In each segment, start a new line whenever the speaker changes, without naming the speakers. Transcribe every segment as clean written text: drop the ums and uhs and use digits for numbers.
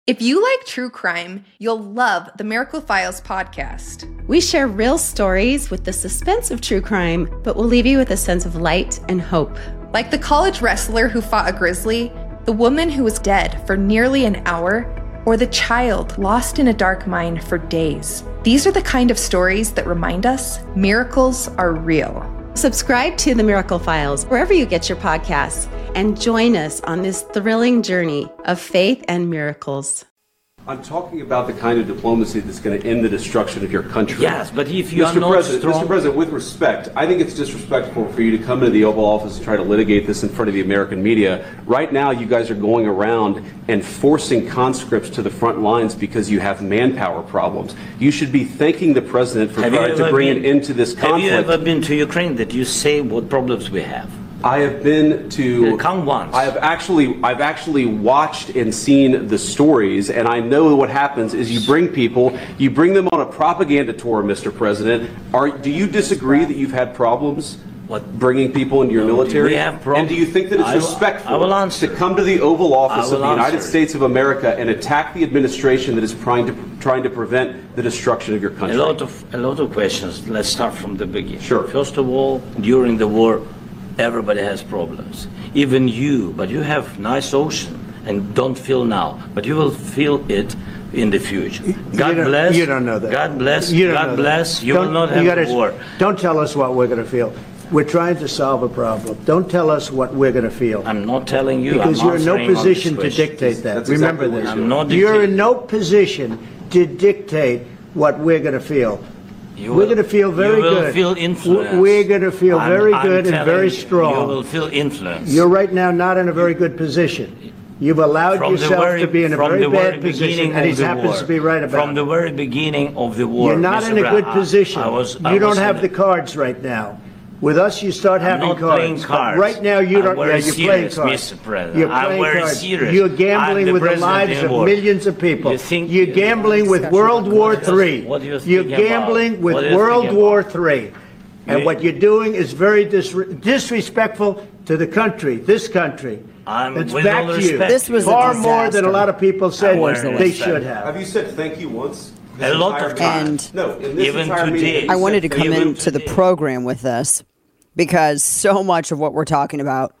If you like true crime, you'll love the Miracle Files podcast.
We share real stories with the suspense of true crime, but we'll leave you with a sense of light and hope.
Like the college wrestler who fought a grizzly, the woman who was dead for nearly an hour, or the child lost in a dark mine for days. These are the kind of stories that remind us miracles are real.
Subscribe to The Miracle Files wherever you get your podcasts and join us on this thrilling journey of faith and miracles.
I'm talking about the kind of diplomacy that's going to end the destruction of your country.
Yes, but if you are not strong...
Mr. President, with respect, I think it's disrespectful for you to come into the Oval Office and try to litigate this in front of the American media. Right now, you guys are going around and forcing conscripts to the front lines because you have manpower problems. You should be thanking the President for trying to bring an end to this conflict.
Have you ever been to Ukraine that you say what problems we have?
I have been to.
Come once.
I've actually watched and seen the stories, and I know what happens is you bring them on a propaganda tour, Mr. President. Do you disagree that you've had problems bringing people into your military?
We have problems.
And do you think that it's respectful to come to the Oval Office of the United States of America and attack the administration that is trying to prevent the destruction of your country?
A lot of questions. Let's start from the beginning.
Sure.
First of all, during the war, everybody has problems, even you, but you have nice ocean and don't feel now, but you will feel it in the future. God bless.
You don't know that.
God bless. God bless. You will not have war.
Don't tell us what we're going to feel. We're trying to solve a problem. Don't tell us what we're going to feel.
I'm not telling you.
Because you're in no position to dictate that. Remember this.
I'm not
you're in no position to dictate what we're going to feel. We're going to feel very good.
You will feel influence.
We're going to feel very good and very strong.
You will feel influence.
You're right now not in a very good position. You've allowed yourself to be in a very bad position, and he happens to be right about it.
From the very beginning of the war.
You're not in a good position. You don't have the cards right now. With us, you start having cards.
I'm not playing cards.
Right now, you don't.
Yeah,
you're playing cards.
Mr. President.
You're playing cards.
Serious.
You're gambling with the lives of millions of people. You're gambling with World War III. You're gambling with World War III. And what you're doing is very disrespectful to the country, this country. It's back to you.
This was
far more than a lot of people said they should have.
Have you said thank you once?
A lot of times.
And
no, even
today. I wanted to come into the program with this because so much of what we're talking about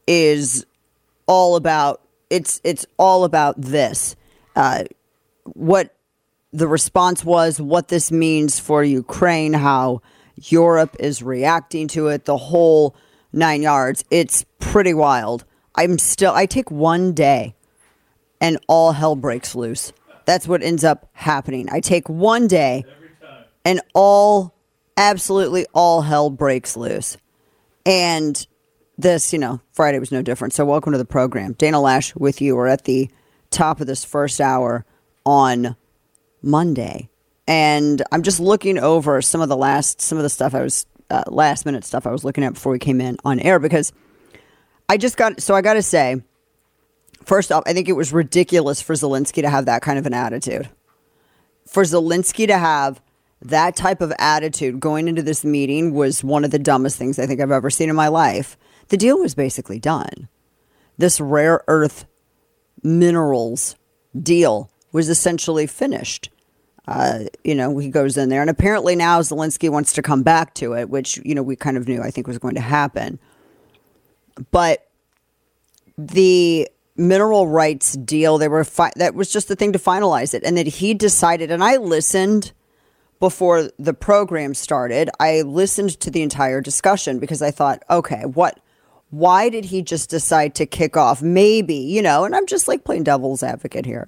is all about it's all about this. What the response was, what this means for Ukraine, how Europe is reacting to it, the whole 9 yards. It's pretty wild. I take one day and all hell breaks loose. That's what ends up happening. I take one day and absolutely all hell breaks loose. And this, Friday was no different. So welcome to the program. Dana Loesch with you. We're at the top of this first hour on Monday. And I'm just looking over some of the stuff I was, last minute stuff I was looking at before we came in on air, because I got to say, first off, I think it was ridiculous for Zelensky to have that kind of an attitude. For Zelensky to have that type of attitude going into this meeting was one of the dumbest things I think I've ever seen in my life. The deal was basically done. This rare earth minerals deal was essentially finished. He goes in there, and apparently now Zelensky wants to come back to it, which, we kind of knew, I think, was going to happen. But the mineral rights deal, that was just the thing to finalize it. And that he decided, and I listened before the program started, I listened to the entire discussion because I thought, okay, why did he just decide to kick off? Maybe, and I'm just like playing devil's advocate here.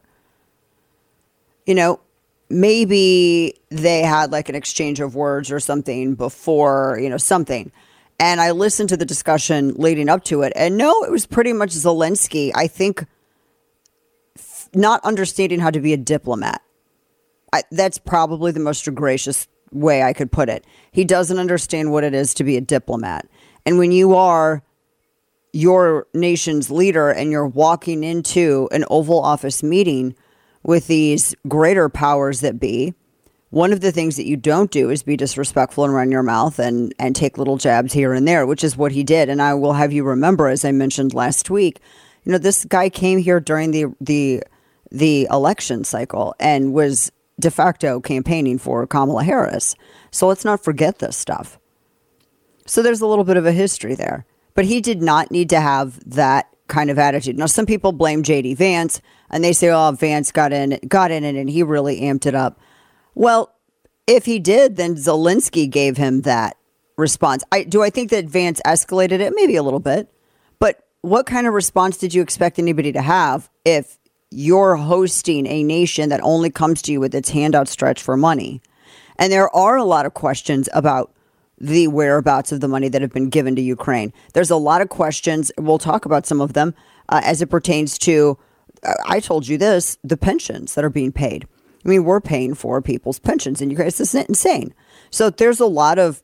Maybe they had like an exchange of words or something before, something. And I listened to the discussion leading up to it. And no, it was pretty much Zelensky, I think, not understanding how to be a diplomat. That's probably the most gracious way I could put it. He doesn't understand what it is to be a diplomat. And when you are your nation's leader and you're walking into an Oval Office meeting with these greater powers that be, one of the things that you don't do is be disrespectful and run your mouth and take little jabs here and there, which is what he did. And I will have you remember, as I mentioned last week, this guy came here during the the election cycle and was de facto campaigning for Kamala Harris. So let's not forget this stuff. So there's a little bit of a history there. But he did not need to have that kind of attitude. Now, some people blame J.D. Vance, and they say, oh, Vance got in it, and he really amped it up. Well, if he did, then Zelensky gave him that response. Do I think that Vance escalated it? Maybe a little bit. But what kind of response did you expect anybody to have if you're hosting a nation that only comes to you with its hand outstretched for money? And there are a lot of questions about the whereabouts of the money that have been given to Ukraine. There's a lot of questions. We'll talk about some of them as it pertains to, I told you this, the pensions that are being paid. I mean, we're paying for people's pensions in Ukraine. It's just insane. So there's a lot of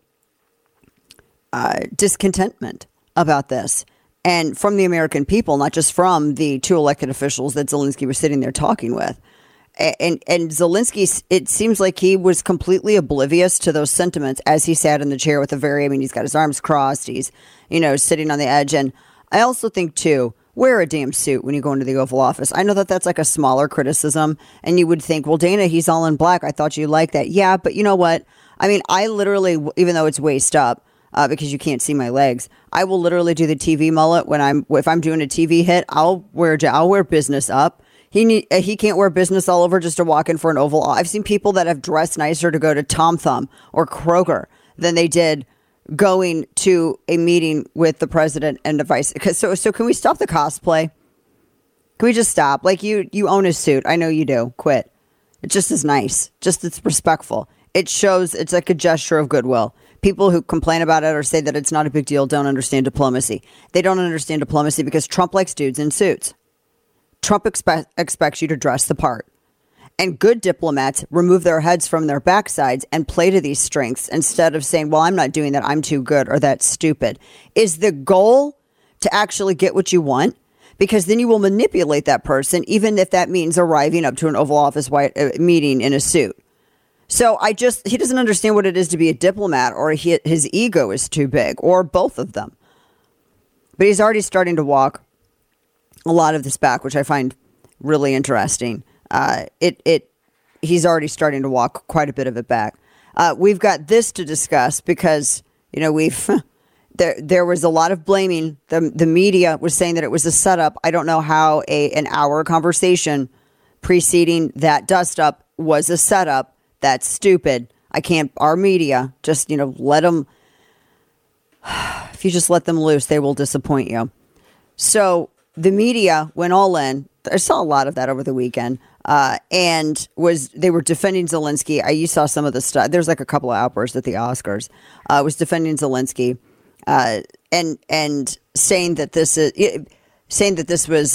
discontentment about this. And from the American people, not just from the two elected officials that Zelensky was sitting there talking with. And Zelensky, it seems like he was completely oblivious to those sentiments as he sat in the chair with he's got his arms crossed. He's, sitting on the edge. And I also think, too, wear a damn suit when you go into the Oval Office. I know that that's like a smaller criticism. And you would think, well, Dana, he's all in black. I thought you liked that. Yeah, but you know what? I mean, I literally, even though it's waist up, because you can't see my legs, I will literally do the TV mullet if I'm doing a TV hit. I'll wear business up. He can't wear business all over just to walk in for an Oval. I've seen people that have dressed nicer to go to Tom Thumb or Kroger than they did going to a meeting with the president and the vice. So can we stop the cosplay? Can we just stop? Like you own a suit. I know you do. Quit. It just is nice. Just it's respectful. It shows it's like a gesture of goodwill. People who complain about it or say that it's not a big deal don't understand diplomacy. They don't understand diplomacy because Trump likes dudes in suits. Trump expects you to dress the part. And good diplomats remove their heads from their backsides and play to these strengths instead of saying, well, I'm not doing that. I'm too good or that's stupid. Is the goal to actually get what you want? Because then you will manipulate that person, even if that means arriving up to an Oval Office meeting in a suit. So he doesn't understand what it is to be a diplomat, or his ego is too big, or both of them. But he's already starting to walk a lot of this back, which I find really interesting. He's already starting to walk quite a bit of it back. We've got this to discuss because, there was a lot of blaming. The media was saying that it was a setup. I don't know how an hour conversation preceding that dust up was a setup. That's stupid. Our media, just, let them, if you just let them loose, they will disappoint you. So the media went all in. I saw a lot of that over the weekend, and they were defending Zelensky. You saw some of the stuff. There's like a couple of outbursts at the Oscars. Was defending Zelensky, and saying that this was.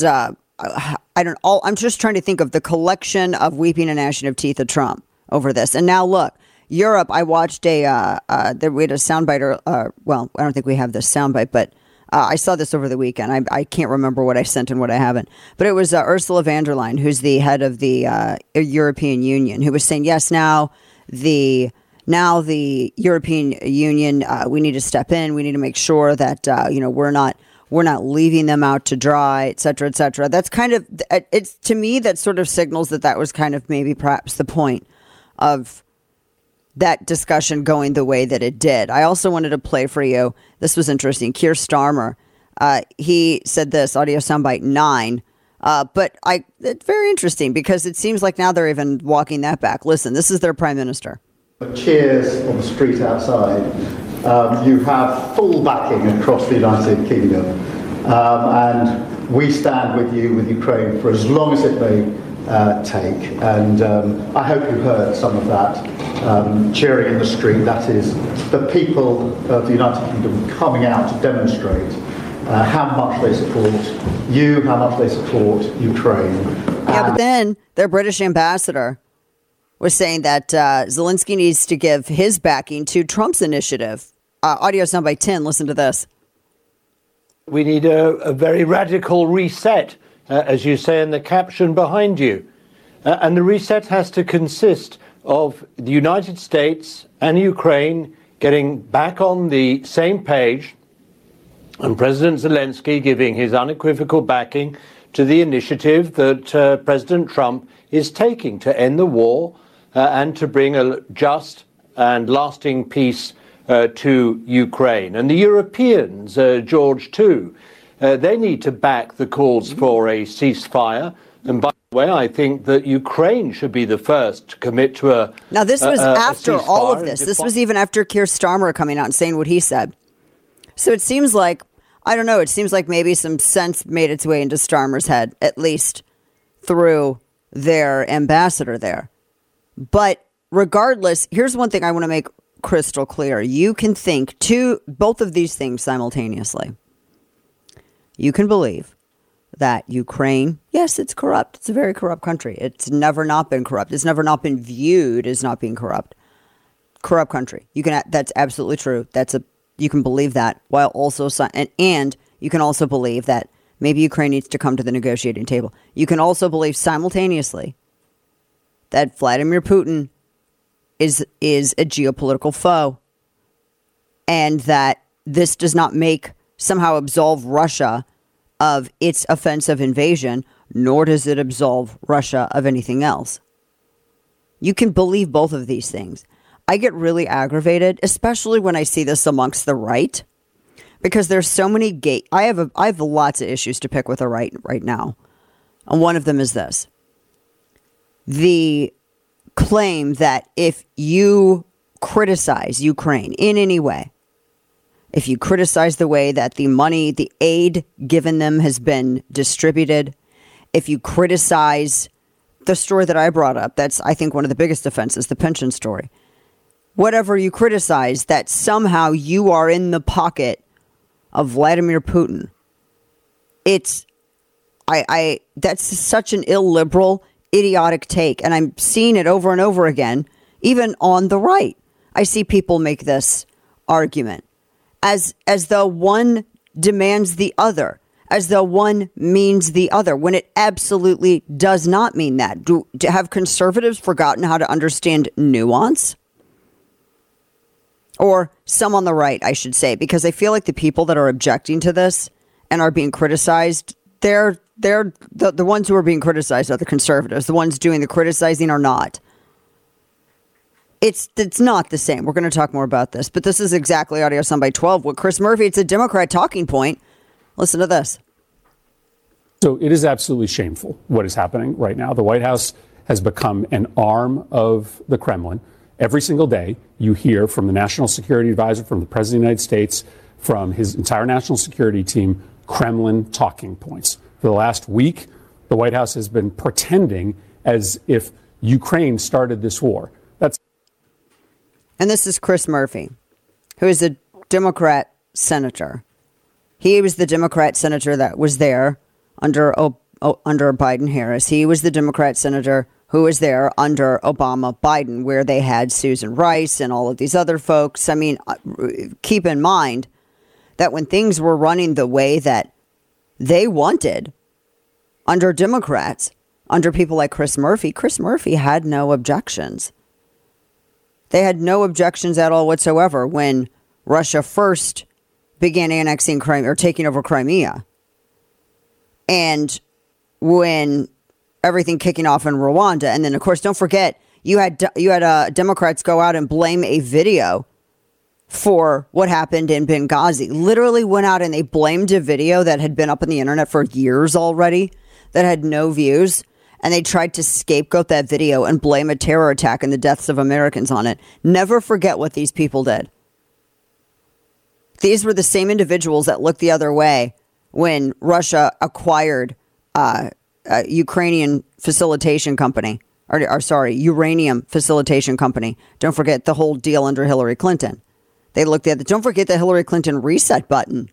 I'm just trying to think of the collection of weeping and gnashing of teeth of Trump over this. And now look, Europe. I watched we had a soundbite. Well, I don't think we have this soundbite, but. I saw this over the weekend. I can't remember what I sent and what I haven't. But it was Ursula von der Leyen, who's the head of the European Union, who was saying, yes, now the European Union, we need to step in. We need to make sure that, we're not leaving them out to dry, et cetera, et cetera. That's kind of, it's to me, that sort of signals that was kind of maybe perhaps the point of that discussion going the way that it did. I also wanted to play for you. This was interesting. Keir Starmer, he said this, audio soundbite 9. But it's very interesting because it seems like now they're even walking that back. Listen, this is their prime minister.
Cheers on the street outside. You have full backing across the United Kingdom. And we stand with you, with Ukraine, for as long as it may take. And I hope you heard some of that cheering in the street. That is the people of the United Kingdom coming out to demonstrate how much they support you, how much they support Ukraine.
Yeah, but then their British ambassador was saying that Zelensky needs to give his backing to Trump's initiative. Audio soundbite 10. Listen to this.
We need a very radical reset, as you say in the caption behind you. And the reset has to consist of the United States and Ukraine getting back on the same page, and President Zelensky giving his unequivocal backing to the initiative that President Trump is taking to end the war and to bring a just and lasting peace to Ukraine. And the Europeans, George, too, they need to back the calls for a ceasefire. And by the way, I think that Ukraine should be the first to commit to a
Now, this was after all of this. This was even after Keir Starmer coming out and saying what he said. So it seems like, I don't know, it seems like maybe some sense made its way into Starmer's head, at least through their ambassador there. But regardless, here's one thing I want to make crystal clear. You can think both of these things simultaneously. You can believe that Ukraine, yes, it's corrupt. It's a very corrupt country. It's never not been corrupt. It's never not been viewed as not being corrupt. Corrupt country. That's absolutely true. You can believe that while also, and you can also believe that maybe Ukraine needs to come to the negotiating table. You can also believe simultaneously that Vladimir Putin is a geopolitical foe, and that this does not somehow absolve Russia of its offensive invasion, nor does it absolve Russia of anything else. You can believe both of these things. I get really aggravated, especially when I see this amongst the right, because there's so many I have lots of issues to pick with the right now. And one of them is this. The claim that if you criticize Ukraine in any way, if you criticize the way that the aid given them has been distributed, if you criticize the story that I brought up, that's, I think, one of the biggest offenses, the pension story. Whatever you criticize, that somehow you are in the pocket of Vladimir Putin. That's such an illiberal, idiotic take. And I'm seeing it over and over again, even on the right. I see people make this argument as though one demands the other, as though one means the other, when it absolutely does not mean that. Have conservatives forgotten how to understand nuance? Or some on the right, I should say, because I feel like the people that are objecting to this and are being criticized, they're the ones who are being criticized are the conservatives. The ones doing the criticizing are not. It's not the same. We're going to talk more about this, but this is exactly Audio Soundbite 12 with Chris Murphy. It's a Democrat talking point. Listen to this.
So it is absolutely shameful what is happening right now. The White House has become an arm of the Kremlin. Every single day, you hear from the National Security Advisor, from the President of the United States, from his entire national security team, Kremlin talking points. For the last week, the White House has been pretending as if Ukraine started this war.
And this is Chris Murphy, who is a Democrat senator. He was the Democrat senator that was there under Biden-Harris. He was the Democrat senator who was there under Obama-Biden, where they had Susan Rice and all of these other folks. I mean, keep in mind that when things were running the way that they wanted under Democrats, under people like Chris Murphy had no objections. They had no objections at all whatsoever when Russia first began annexing Crimea or taking over Crimea. And when everything kicking off in Rwanda. And then, of course, don't forget, you had Democrats go out and blame a video for what happened in Benghazi. Literally went out and they blamed a video that had been up on the internet for years already, that had no views. And they tried to scapegoat that video and blame a terror attack and the deaths of Americans on it. Never forget what these people did. These were the same individuals that looked the other way when Russia acquired Ukrainian facilitation company, uranium facilitation company. Don't forget the whole deal under Hillary Clinton. They looked at don't forget the Hillary Clinton reset button.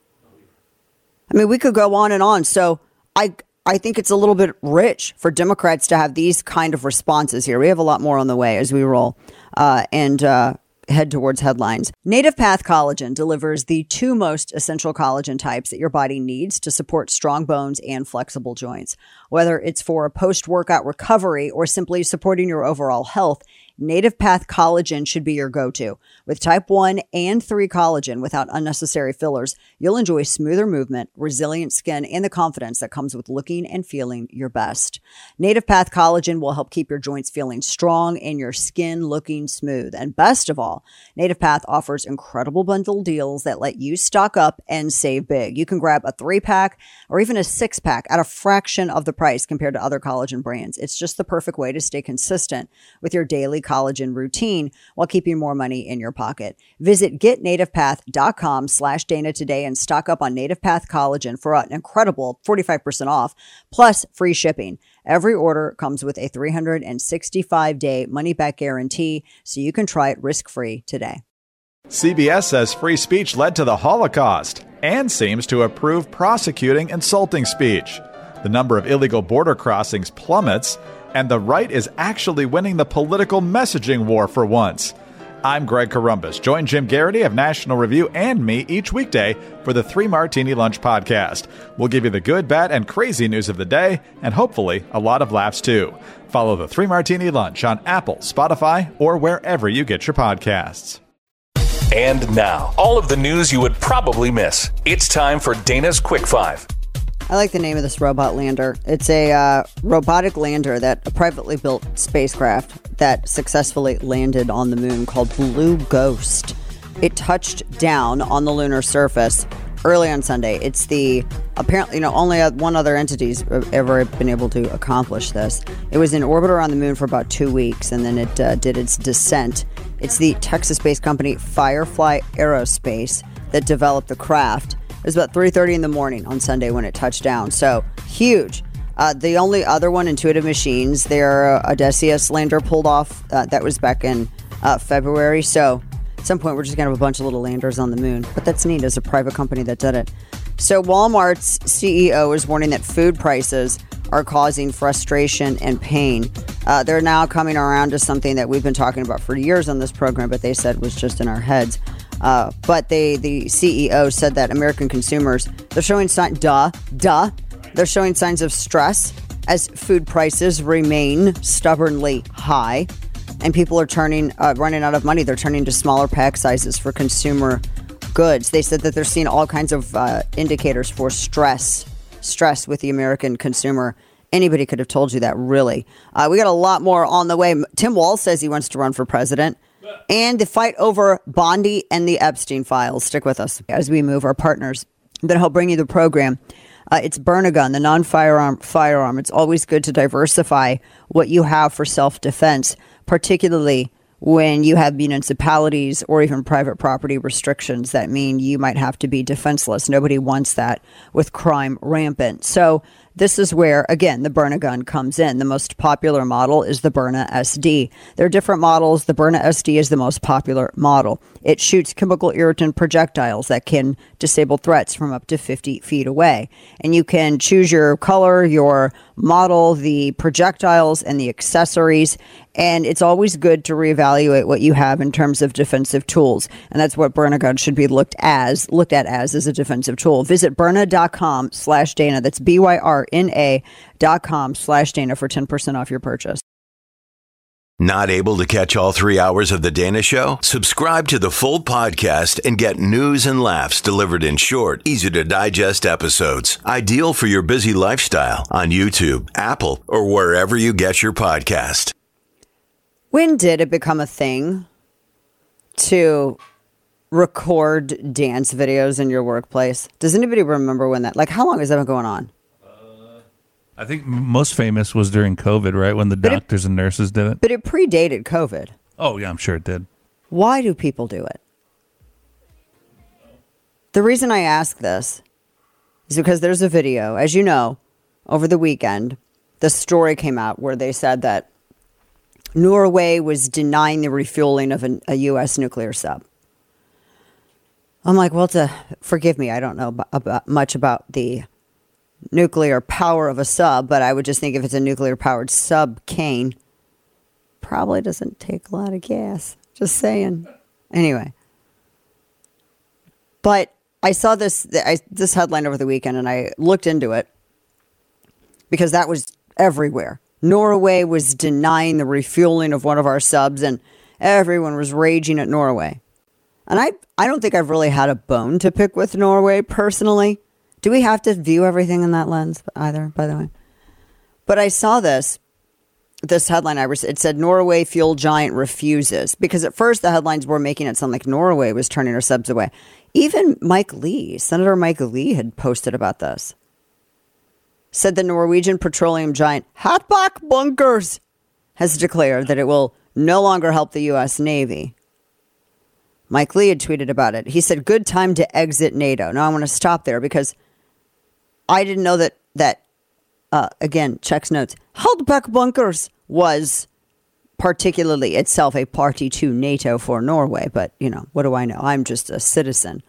I mean, we could go on and on. So I think it's a little bit rich for Democrats to have these kind of responses here. We have a lot more on the way as we roll and head towards headlines. Native Path Collagen delivers the two most essential collagen types that your body needs to support strong bones and flexible joints. Whether it's for a post-workout recovery or simply supporting your overall health, Native Path Collagen should be your go-to. With type 1 and 3 collagen without unnecessary fillers, you'll enjoy smoother movement, resilient skin, and the confidence that comes with looking and feeling your best. Native Path Collagen will help keep your joints feeling strong and your skin looking smooth. And best of all, Native Path offers incredible bundle deals that let you stock up and save big. You can grab a 3-pack or even a 6-pack at a fraction of the price compared to other collagen brands. It's just the perfect way to stay consistent with your daily collagen routine while keeping more money in your pocket. Visit getnativepath.com/Dana today and stock up on Native Path Collagen for an incredible 45% off plus free shipping. Every order comes with a 365-day money-back guarantee, so you can try it risk-free today.
CBS says free speech led to the Holocaust and seems to approve prosecuting insulting speech. The number of illegal border crossings plummets, and the right is actually winning the political messaging war for once. I'm Greg Corombos. Join Jim Garrity of National Review and me each weekday for the 3 Martini Lunch podcast. We'll give you the good, bad, and crazy news of the day, and hopefully a lot of laughs too. Follow the 3 Martini Lunch on Apple, Spotify, or wherever you get your podcasts.
And now, all of the news you would probably miss. It's time for Dana's Quick 5.
I like the name of this robot lander. It's a robotic lander, that a privately built spacecraft that successfully landed on the moon, called Blue Ghost. It touched down on the lunar surface early on Sunday. It's the apparently, only one other entity's ever been able to accomplish this. It was in orbit around the moon for about 2 weeks, and then it did its descent. It's the Texas-based company Firefly Aerospace that developed the craft. It was about 3:30 in the morning on Sunday when it touched down. So huge. The only other one, Intuitive Machines, their Odysseus lander pulled off. That was back in February. So at some point, we're just going to have a bunch of little landers on the moon. But that's neat as a private company that did it. So Walmart's CEO is warning that food prices are causing frustration and pain. They're now coming around to something that we've been talking about for years on this program, but they said was just in our heads. But the CEO said that American consumers, they're showing they're showing signs of stress as food prices remain stubbornly high, and people are running out of money. They're turning to smaller pack sizes for consumer goods. They said that they're seeing all kinds of indicators for stress with the American consumer. Anybody could have told you that, really. We got a lot more on the way. Tim Walz says he wants to run for president. And the fight over Bondi and the Epstein files. Stick with us as we move our partners that help bring you the program. It's Burn-A-Gun, the non-firearm firearm. It's always good to diversify what you have for self-defense, particularly when you have municipalities or even private property restrictions that mean you might have to be defenseless. Nobody wants that with crime rampant. So this is where, again, the Burn-A-Gun comes in. The most popular model is the Byrna SD. There are different models. The Byrna SD is the most popular model. It shoots chemical irritant projectiles that can disable threats from up to 50 feet away. And you can choose your color, your model, the projectiles, and the accessories. And it's always good to reevaluate what you have in terms of defensive tools. And that's what Burn-A-Gun should be looked at as a defensive tool. Visit Byrna.com/Dana. That's BYRNA.com/Dana for 10% off your purchase.
Not able to catch all 3 hours of The Dana Show? Subscribe to the full podcast and get news and laughs delivered in short, easy-to-digest episodes. Ideal for your busy lifestyle on YouTube, Apple, or wherever you get your podcast.
When did it become a thing to record dance videos in your workplace? Does anybody remember when that, how long has that been going on?
I think most famous was during COVID, right? When the doctors and nurses did it.
But it predated COVID.
Oh, yeah, I'm sure it did.
Why do people do it? The reason I ask this is because there's a video, as you know, over the weekend, the story came out where they said that Norway was denying the refueling of a U.S. nuclear sub. I'm like, well, forgive me, I don't know much about the nuclear power of a sub, but I would just think if it's a nuclear powered sub cane, probably doesn't take a lot of gas. Just saying. Anyway. But I saw this headline over the weekend and I looked into it because that was everywhere. Norway was denying the refueling of one of our subs, and everyone was raging at Norway. And I don't think I've really had a bone to pick with Norway personally. Do we have to view everything in that lens either, by the way? But I saw this headline, it said Norway fuel giant refuses. Because at first the headlines were making it sound like Norway was turning our subs away. Even Senator Mike Lee had posted about this. Said the Norwegian petroleum giant Hatbak Bunkers has declared that it will no longer help the U.S. Navy. Mike Lee had tweeted about it. He said, good time to exit NATO. Now I want to stop there because I didn't know that again, checks notes, Hatbak Bunkers was particularly itself a party to NATO for Norway. But, what do I know? I'm just a citizen.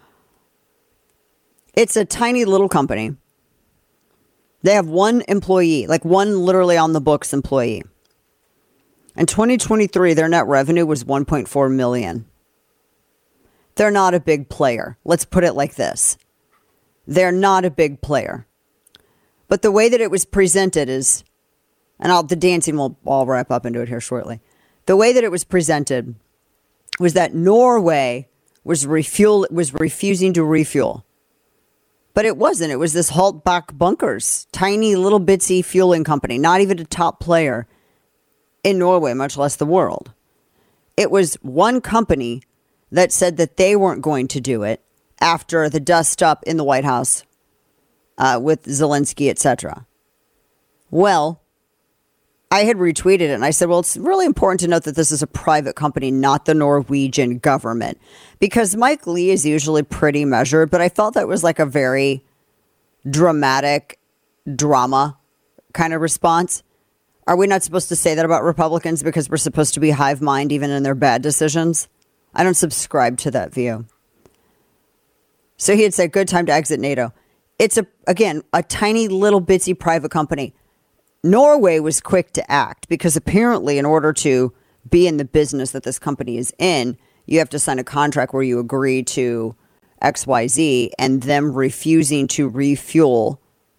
It's a tiny little company. They have one employee, like one literally on the books employee. In 2023, their net revenue was $1.4 million. They're not a big player. Let's put it like this. They're not a big player. But the way that it was presented is, and the dancing will all wrap up into it here shortly. The way that it was presented was that Norway was refusing to refuel. But it wasn't. It was this Hatbak Bunkers, tiny little bitsy fueling company, not even a top player in Norway, much less the world. It was one company that said that they weren't going to do it after the dust up in the White House with Zelensky, etc. Well, I had retweeted it and I said, well, it's really important to note that this is a private company, not the Norwegian government. Because Mike Lee is usually pretty measured, but I felt that was like a very dramatic drama kind of response. Are we not supposed to say that about Republicans because we're supposed to be hive mind even in their bad decisions? I don't subscribe to that view. So he had said, good time to exit NATO. It's, a tiny little bitsy private company. Norway was quick to act because apparently in order to be in the business that this company is in, you have to sign a contract where you agree to XYZ, and them refusing to refuel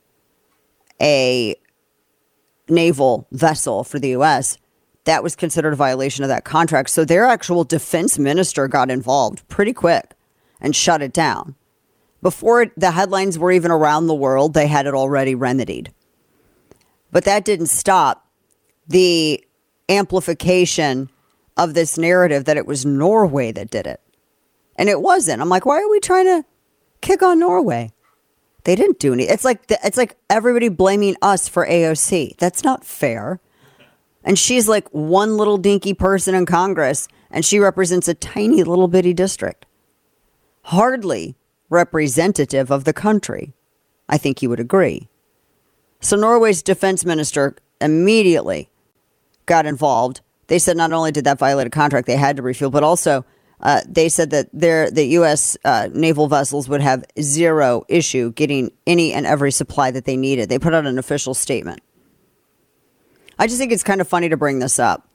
a naval vessel for the U.S., that was considered a violation of that contract. So their actual defense minister got involved pretty quick and shut it down. Before the headlines were even around the world, they had it already remedied. But that didn't stop the amplification of this narrative that it was Norway that did it. And it wasn't. I'm like, why are we trying to kick on Norway? They didn't do anything. It's like everybody blaming us for AOC. That's not fair. And she's like one little dinky person in Congress, and she represents a tiny little bitty district. Hardly representative of the country. I think you would agree. So Norway's defense minister immediately got involved. They said not only did that violate a contract, they had to refuel, but also they said that the U.S. Naval vessels would have zero issue getting any and every supply that they needed. They put out an official statement. I just think it's kind of funny to bring this up.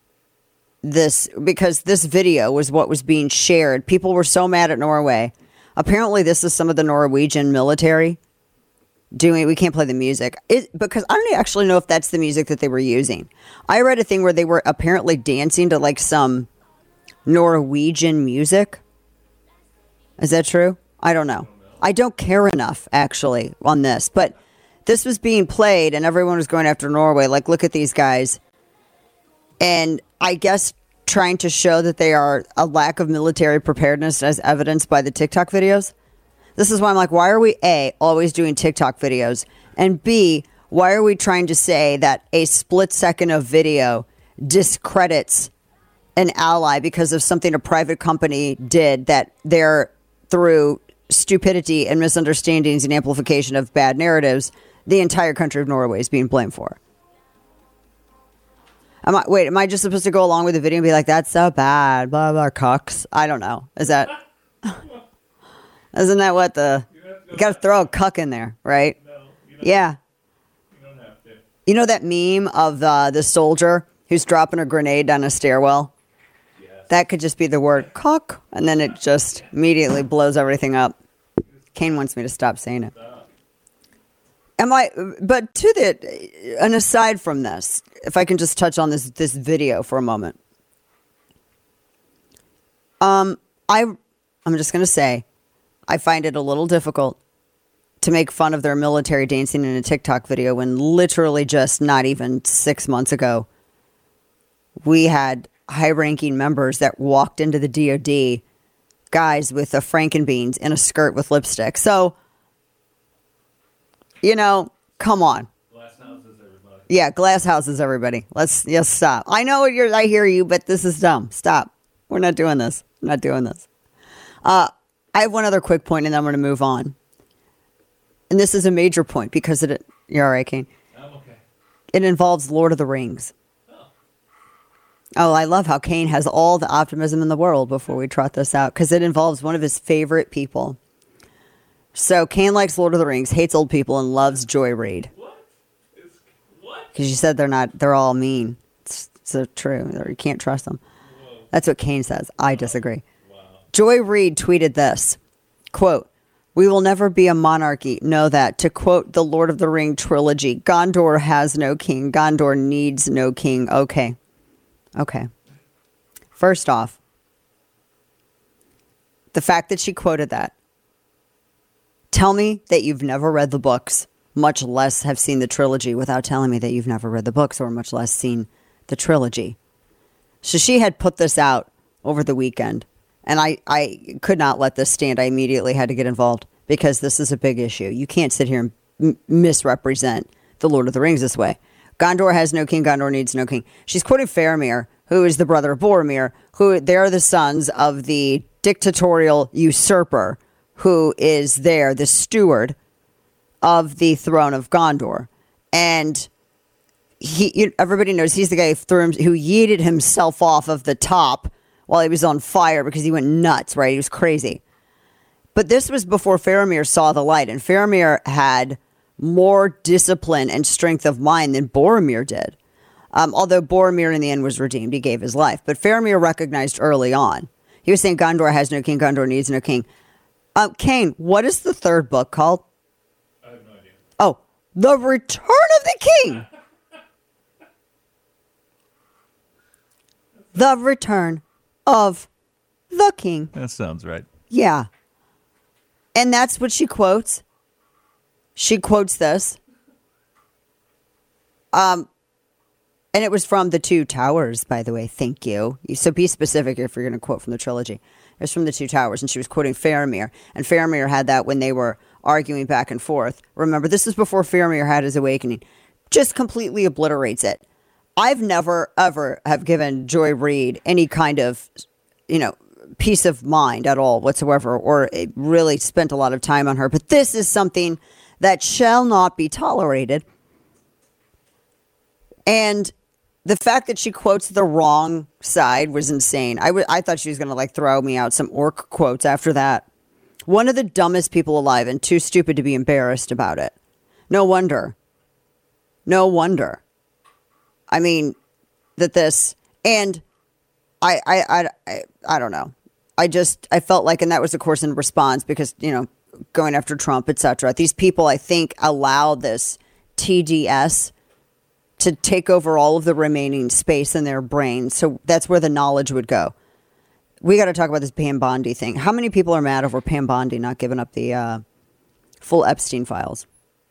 Because this video was what was being shared. People were so mad at Norway. Apparently, this is some of the Norwegian military doing. We can't play the music because I don't actually know if that's the music that they were using. I read a thing where they were apparently dancing to like some Norwegian music. Is that true? I don't know. I don't care enough actually on this, but this was being played and everyone was going after Norway. Like, look at these guys. And I guess trying to show that they are a lack of military preparedness as evidenced by the TikTok videos. This is why I'm like, why are we A, always doing TikTok videos? And B, why are we trying to say that a split second of video discredits an ally because of something a private company did that they're through stupidity and misunderstandings and amplification of bad narratives, the entire country of Norway is being blamed for? Am I just supposed to go along with the video and be like, that's so bad, blah, blah, cucks? I don't know. Isn't that what you got to throw a cuck in there, right? No, yeah. You don't have to. You know that meme of the soldier who's dropping a grenade down a stairwell? Yes. That could just be the word cuck, and then it just immediately blows everything up. Kane wants me to stop saying it. But and aside from this, if I can just touch on this video for a moment. I'm just going to say, I find it a little difficult to make fun of their military dancing in a TikTok video when literally just not even 6 months ago, we had high-ranking members that walked into the DOD, guys with a Frankenbeans in a skirt with lipstick. So, come on. Glass houses, everybody. Yeah, glass houses, everybody. Let's stop. I know I hear you, but this is dumb. Stop. We're not doing this. I'm not doing this. I have one other quick point, and then I'm going to move on. And this is a major point because you're all right, Kane. I'm okay. It involves Lord of the Rings. Oh, I love how Kane has all the optimism in the world before we trot this out because it involves one of his favorite people. So Kane likes Lord of the Rings, hates old people, and loves Joy Reid. What? Because you said they're all mean. It's so true. You can't trust them. Whoa. That's what Kane says. I disagree. Wow. Joy Reid tweeted this, quote, "We will never be a monarchy. Know that." To quote the Lord of the Ring trilogy, Gondor has no king. Gondor needs no king. Okay. First off, the fact that she quoted that. Tell me that you've never read the books, much less have seen the trilogy, without telling me that you've never read the books or much less seen the trilogy. So she had put this out over the weekend, and I could not let this stand. I immediately had to get involved because this is a big issue. You can't sit here and misrepresent the Lord of the Rings this way. Gondor has no king. Gondor needs no king. She's quoting Faramir, who is the brother of Boromir, who they are the sons of the dictatorial usurper, who is there, the steward of the throne of Gondor. And everybody knows he's the guy who yeeted himself off of the top while he was on fire because he went nuts, right? He was crazy. But this was before Faramir saw the light, and Faramir had more discipline and strength of mind than Boromir did. Although Boromir in the end was redeemed, he gave his life. But Faramir recognized early on. He was saying Gondor has no king, Gondor needs no king. Kane, what is the third book called?
I have no idea.
Oh, The Return of the King. The Return of the King.
That sounds right.
Yeah. And that's what she quotes. She quotes this. And it was from The Two Towers, by the way. Thank you. So be specific if you're going to quote from the trilogy. It was from The Two Towers, and she was quoting Faramir. And Faramir had that when they were arguing back and forth. Remember, this is before Faramir had his awakening. Just completely obliterates it. I've never, ever have given Joy Reid any kind of, peace of mind at all whatsoever, or really spent a lot of time on her. But this is something that shall not be tolerated. And the fact that she quotes the wrong side was insane. I thought she was going to throw me out some orc quotes after that. One of the dumbest people alive and too stupid to be embarrassed about it. No wonder. I mean, that this, and I don't know. I felt like, and that was of course in response because, going after Trump, etc. These people, I think, allow this TDS to take over all of the remaining space in their brains. So that's where the knowledge would go. We got to talk about this Pam Bondi thing. How many people are mad over Pam Bondi not giving up the full Epstein files?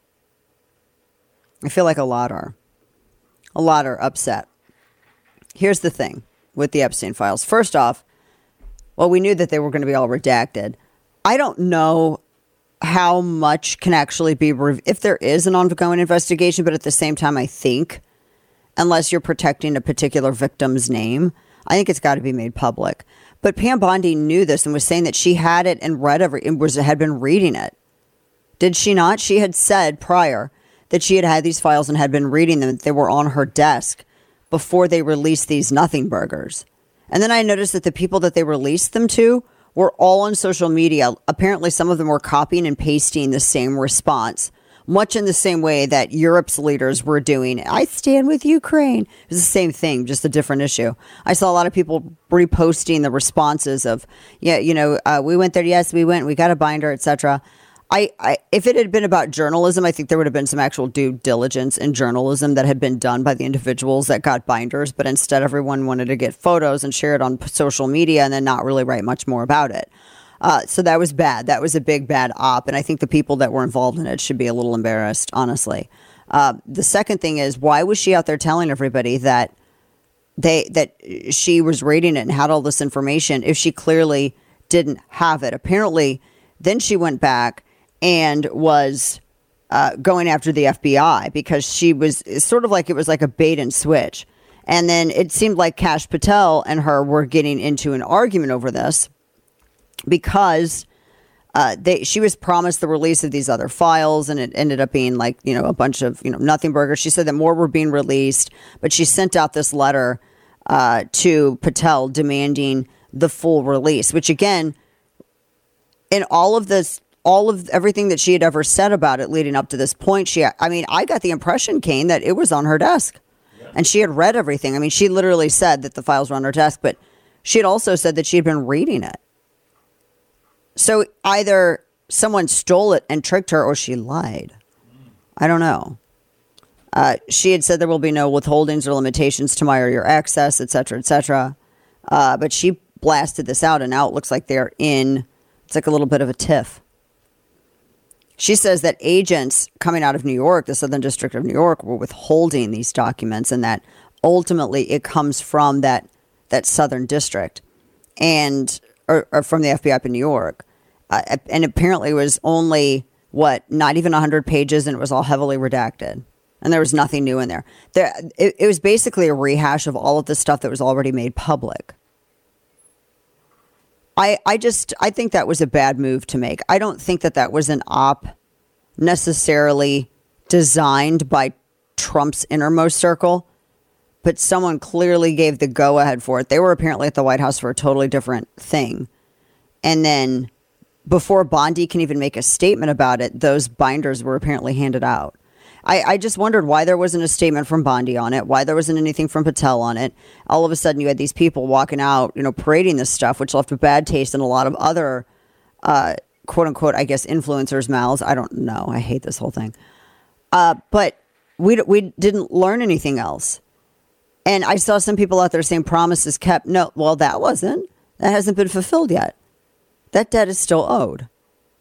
I feel like a lot are upset. Here's the thing with the Epstein files. First off, well, we knew that they were going to be all redacted. I don't know how much can actually be, if there is an ongoing investigation, but at the same time, I think, unless you're protecting a particular victim's name, I think it's got to be made public. But Pam Bondi knew this and was saying that she had it and had been reading it. Did she not? She had said prior that she had these files and had been reading them. They were on her desk before they released these nothing burgers. And then I noticed that the people that they released them to were all on social media. Apparently, some of them were copying and pasting the same response, much in the same way that Europe's leaders were doing. I stand with Ukraine. It was the same thing, just a different issue. I saw a lot of people reposting the responses of, we went there. Yes, we went. We got a binder, etc. if it had been about journalism, I think there would have been some actual due diligence in journalism that had been done by the individuals that got binders. But instead, everyone wanted to get photos and share it on social media and then not really write much more about it. So that was bad. That was a big bad op. And I think the people that were involved in it should be a little embarrassed, honestly. The second thing is, why was she out there telling everybody that she was reading it and had all this information if she clearly didn't have it? Apparently, then she went back and was going after the FBI because she was sort of like, it was like a bait and switch. And then it seemed like Kash Patel and her were getting into an argument over this because she was promised the release of these other files, and it ended up being like, a bunch of, nothing burgers. She said that more were being released, but she sent out this letter to Patel demanding the full release, which again, in all of everything that she had ever said about it leading up to this point, I got the impression, Kane, that it was on her desk and she had read everything. I mean, she literally said that the files were on her desk, but she had also said that she had been reading it. So either someone stole it and tricked her or she lied. I don't know. She had said there will be no withholdings or limitations to my or your access, et cetera, et cetera. But she blasted this out, and now it looks like it's like a little bit of a tiff. She says that agents coming out of New York, the Southern District of New York, were withholding these documents, and that ultimately it comes from that Southern District or from the FBI up in New York. And apparently it was only, not even 100 pages, and it was all heavily redacted. And there was nothing new in there. It was basically a rehash of all of the stuff that was already made public. I think that was a bad move to make. I don't think that was an op necessarily designed by Trump's innermost circle, but someone clearly gave the go-ahead for it. They were apparently at the White House for a totally different thing. And then before Bondi can even make a statement about it, those binders were apparently handed out. I just wondered why there wasn't a statement from Bondi on it, why there wasn't anything from Patel on it. All of a sudden you had these people walking out, parading this stuff, which left a bad taste in a lot of other, quote unquote, I guess, influencers' mouths. I don't know. I hate this whole thing. But we didn't learn anything else. And I saw some people out there saying promises kept. No, well, that hasn't been fulfilled yet. That debt is still owed.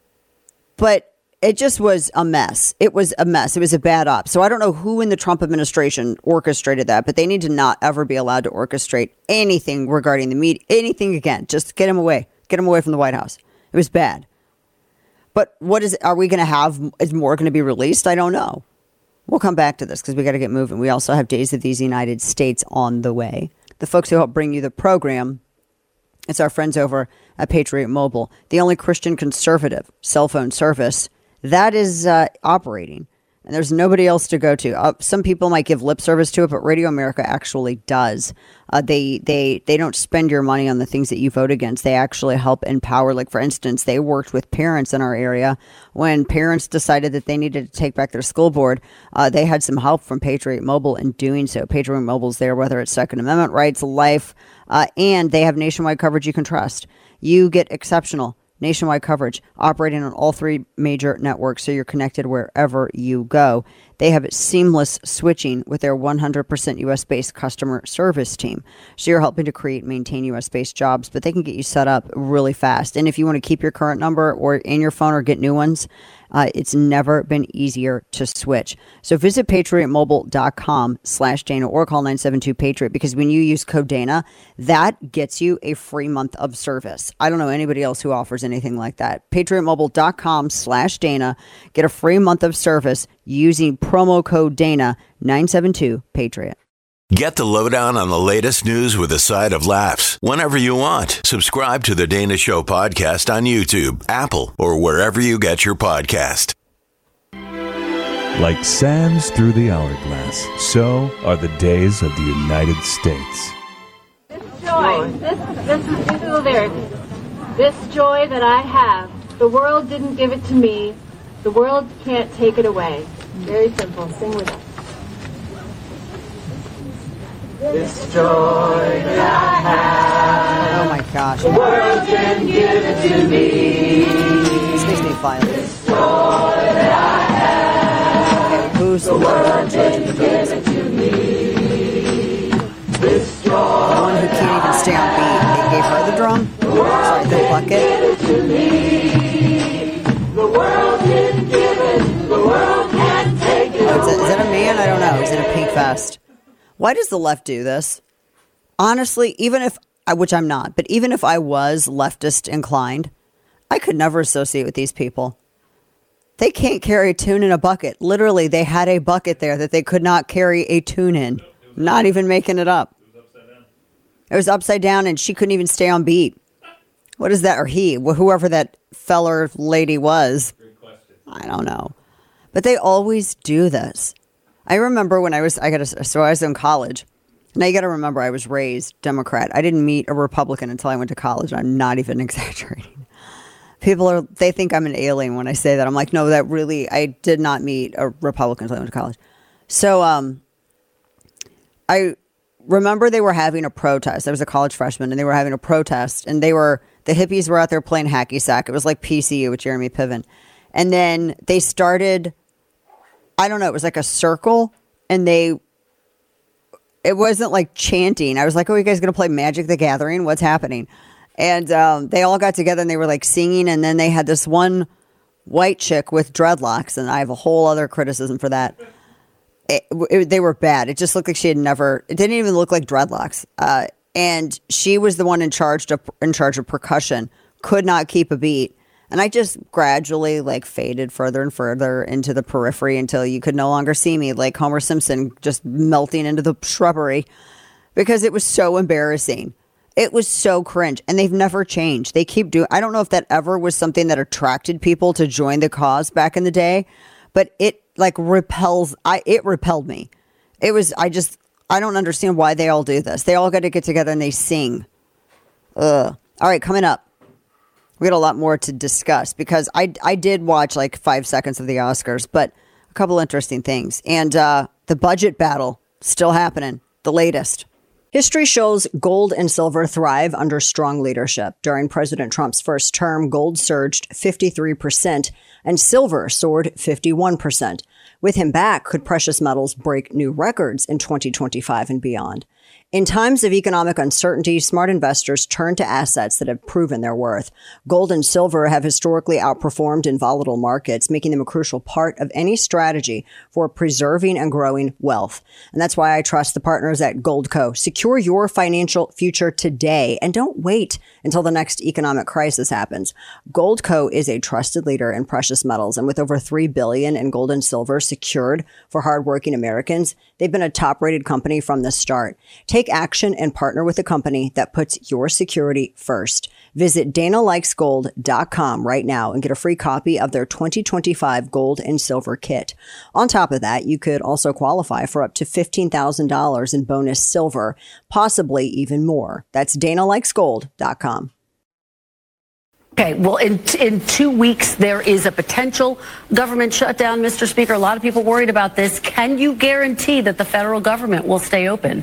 But it just was a mess. It was a mess. It was a bad op. So I don't know who in the Trump administration orchestrated that, but they need to not ever be allowed to orchestrate anything regarding the media, anything again. Just get him away. Get him away from the White House. It was bad. But are we going to have, is more going to be released? I don't know. We'll come back to this because we got to get moving. We also have Days of These United States on the way. The folks who help bring you the program, it's our friends over at Patriot Mobile, the only Christian conservative cell phone service that is operating, and there's nobody else to go to. Some people might give lip service to it, but Radio America actually does. They don't spend your money on the things that you vote against. They actually help empower. Like, for instance, they worked with parents in our area when parents decided that they needed to take back their school board. They had some help from Patriot Mobile in doing so. Patriot Mobile's there, whether it's Second Amendment rights, life, and they have nationwide coverage you can trust. You get exceptional nationwide coverage, operating on all three major networks, so you're connected wherever you go. They have seamless switching with their 100% U.S.-based customer service team. So you're helping to create and maintain U.S.-based jobs, but they can get you set up really fast. And if you want to keep your current number or in your phone or get new ones, it's never been easier to switch. So visit patriotmobile.com/Dana or call 972-PATRIOT, because when you use code Dana, that gets you a free month of service. I don't know anybody else who offers anything like that. patriotmobile.com/Dana. Get a free month of service using promo code Dana, 972-PATRIOT.
Get the lowdown on the latest news with a side of laughs whenever you want. Subscribe to the Dana Show podcast on YouTube, Apple, or wherever you get your podcast.
Like sands through the hourglass, so are the days of the United States.
This joy, these are the lyrics. This joy that I have, the world didn't give it to me. The world can't take it away. Very simple. Sing with us.
This joy that I have.
Oh my gosh.
The world didn't give it to me.
This makes me violent.
joy that I have.
Who's the one in charge of the drugs?
This joy.
The one who can't even stay on beat. They gave her the drum? Sorry, the bucket?
The world didn't give it. The world can't take it.
Oh, is that a man? I don't know. He's in a pink vest. Why does the left do this? Honestly, even if, which I'm not, but even if I was leftist inclined, I could never associate with these people. They can't carry a tune in a bucket. Literally, they had a bucket there that they could not carry a tune in. Not even making it up. It was upside down and she couldn't even stay on beat. What is that? Or he, whoever that feller lady was. I don't know. But they always do this. I remember when I was in college. Now you got to remember I was raised Democrat. I didn't meet a Republican until I went to college. I'm not even exaggerating. They think I'm an alien when I say that. I'm like, no, I did not meet a Republican until I went to college. So, I remember they were having a protest. I was a college freshman and they were having a protest and the hippies were out there playing hacky sack. It was like PCU with Jeremy Piven. And then they started, I don't know, it was like a circle and it wasn't like chanting. I was like, oh, you guys going to play Magic the Gathering? What's happening? And they all got together and they were like singing. And then they had this one white chick with dreadlocks. And I have a whole other criticism for that. They were bad. It just looked like it didn't even look like dreadlocks. And she was the one in charge of percussion, could not keep a beat. And I just gradually like faded further and further into the periphery until you could no longer see me, like Homer Simpson just melting into the shrubbery, because it was so embarrassing. It was so cringe, and they've never changed. They keep doing. I don't know if that ever was something that attracted people to join the cause back in the day, but it repelled me. I don't understand why they all do this. They all got to get together and they sing. All right, coming up, we got a lot more to discuss because I did watch like 5 seconds of the Oscars, but a couple interesting things. And the budget battle still happening, the latest. History shows gold and silver thrive under strong leadership. During President Trump's first term, gold surged 53% and silver soared 51%. With him back, could precious metals break new records in 2025 and beyond? In times of economic uncertainty, smart investors turn to assets that have proven their worth. Gold and silver have historically outperformed in volatile markets, making them a crucial part of any strategy for preserving and growing wealth. And that's why I trust the partners at Goldco. Secure your financial future today and don't wait until the next economic crisis happens. Goldco is a trusted leader in precious metals, and with over $3 billion in gold and silver secured for hardworking Americans, they've been a top-rated company from the start. Take action and partner with a company that puts your security first. Visit DanaLikesGold.com right now and get a free copy of their 2025 gold and silver kit. On top of that, you could also qualify for up to $15,000 in bonus silver, possibly even more. That's DanaLikesGold.com.
Okay, well, in 2 weeks, there is a potential government shutdown, Mr. Speaker. A lot of people worried about this. Can you guarantee that the federal government will stay open?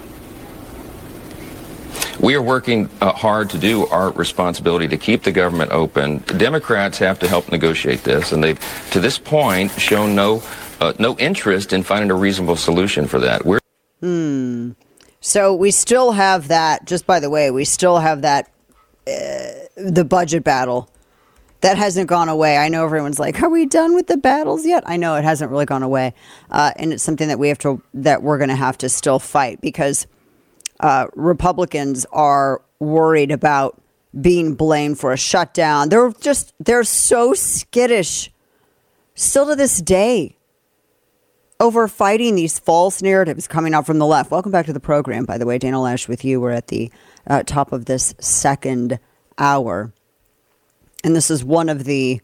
We are working hard to do our responsibility to keep the government open. Democrats have to help negotiate this, and they've, to this point, shown no interest in finding a reasonable solution for that.
So we still have that. Just by the way, we still have that. The budget battle that hasn't gone away. I know everyone's like, are we done with the battles yet? I know it hasn't really gone away. And it's something that we're going to have to still fight because Republicans are worried about being blamed for a shutdown. They're so skittish still to this day over fighting these false narratives coming out from the left. Welcome back to the program, by the way. Dana Loesch with you. We're at the top of this second hour. And this is one of the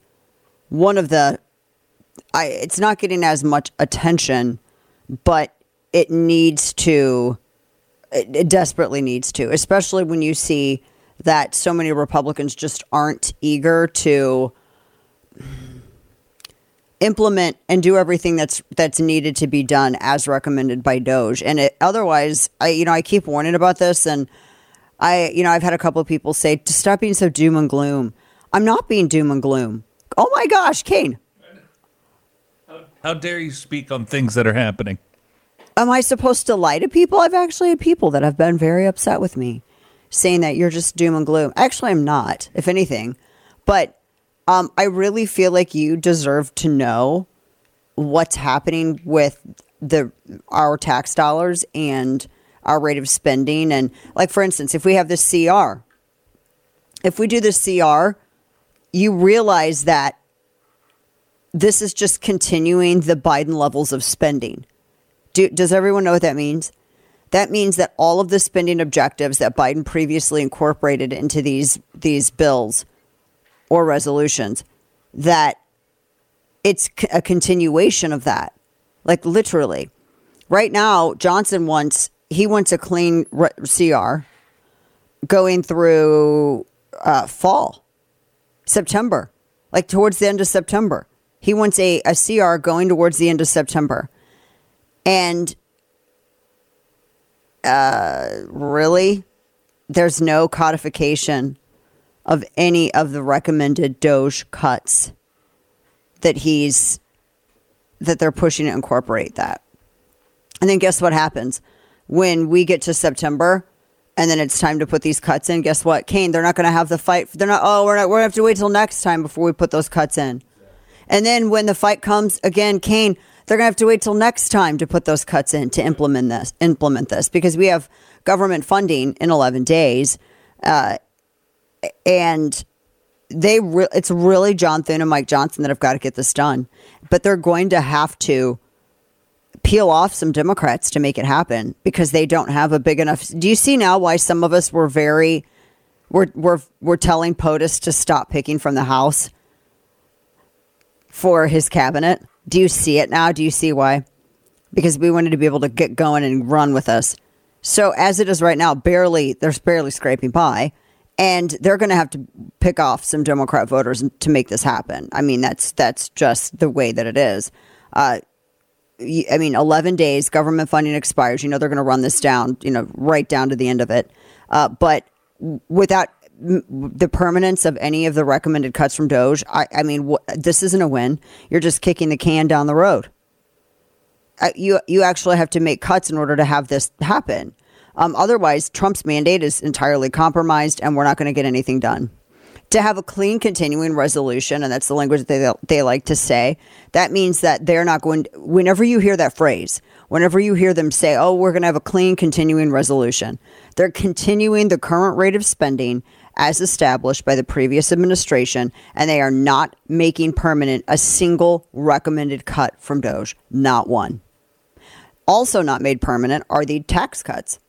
it's not getting as much attention, but it desperately needs to, especially when you see that so many Republicans just aren't eager to implement and do everything that's needed to be done as recommended by DOJ. And otherwise, I keep warning about this, and I've had a couple of people say to stop being so doom and gloom. I'm not being doom and gloom. Oh my gosh, Kane.
How dare you speak on things that are happening?
Am I supposed to lie to people? I've actually had people that have been very upset with me, saying that you're just doom and gloom. Actually, I'm not, if anything. But I really feel like you deserve to know what's happening with our tax dollars and our rate of spending. And like, for instance, if we have this CR, if we do this CR, you realize that this is just continuing the Biden levels of spending. Does everyone know what that means? That means that all of the spending objectives that Biden previously incorporated into these bills or resolutions, that it's a continuation of that. Like literally. Right now, Johnson wants a clean CR going through fall, September, like towards the end of September. He wants a CR going towards the end of September. And really, there's no codification of any of the recommended DOGE cuts that they're pushing to incorporate that. And then guess what happens when we get to September and then it's time to put these cuts in? Guess what, Kane? They're not going to have the fight. We're going to have to wait till next time before we put those cuts in. And then when the fight comes again, Kane, they're going to have to wait till next time to put those cuts in to implement this because we have government funding in 11 days. And it's really John Thune and Mike Johnson that have got to get this done. But they're going to have to peel off some Democrats to make it happen because they don't have a big enough. Do you see now why some of us were telling POTUS to stop picking from the House for his cabinet? Do you see it now? Do you see why? Because we wanted to be able to get going and run with us. So as it is right now, they're barely scraping by, and they're going to have to pick off some Democrat voters to make this happen. I mean, that's just the way that it is. 11 days, government funding expires. They're going to run this down, right down to the end of it. But without the permanence of any of the recommended cuts from DOGE, this isn't a win. You're just kicking the can down the road. You actually have to make cuts in order to have this happen. Otherwise, Trump's mandate is entirely compromised, and we're not going to get anything done. To have a clean continuing resolution, and that's the language that they like to say, that means that they're not going to, whenever you hear that phrase, whenever you hear them say, oh, we're going to have a clean continuing resolution, they're continuing the current rate of spending as established by the previous administration, and they are not making permanent a single recommended cut from DOGE, not one. Also not made permanent are the tax cuts.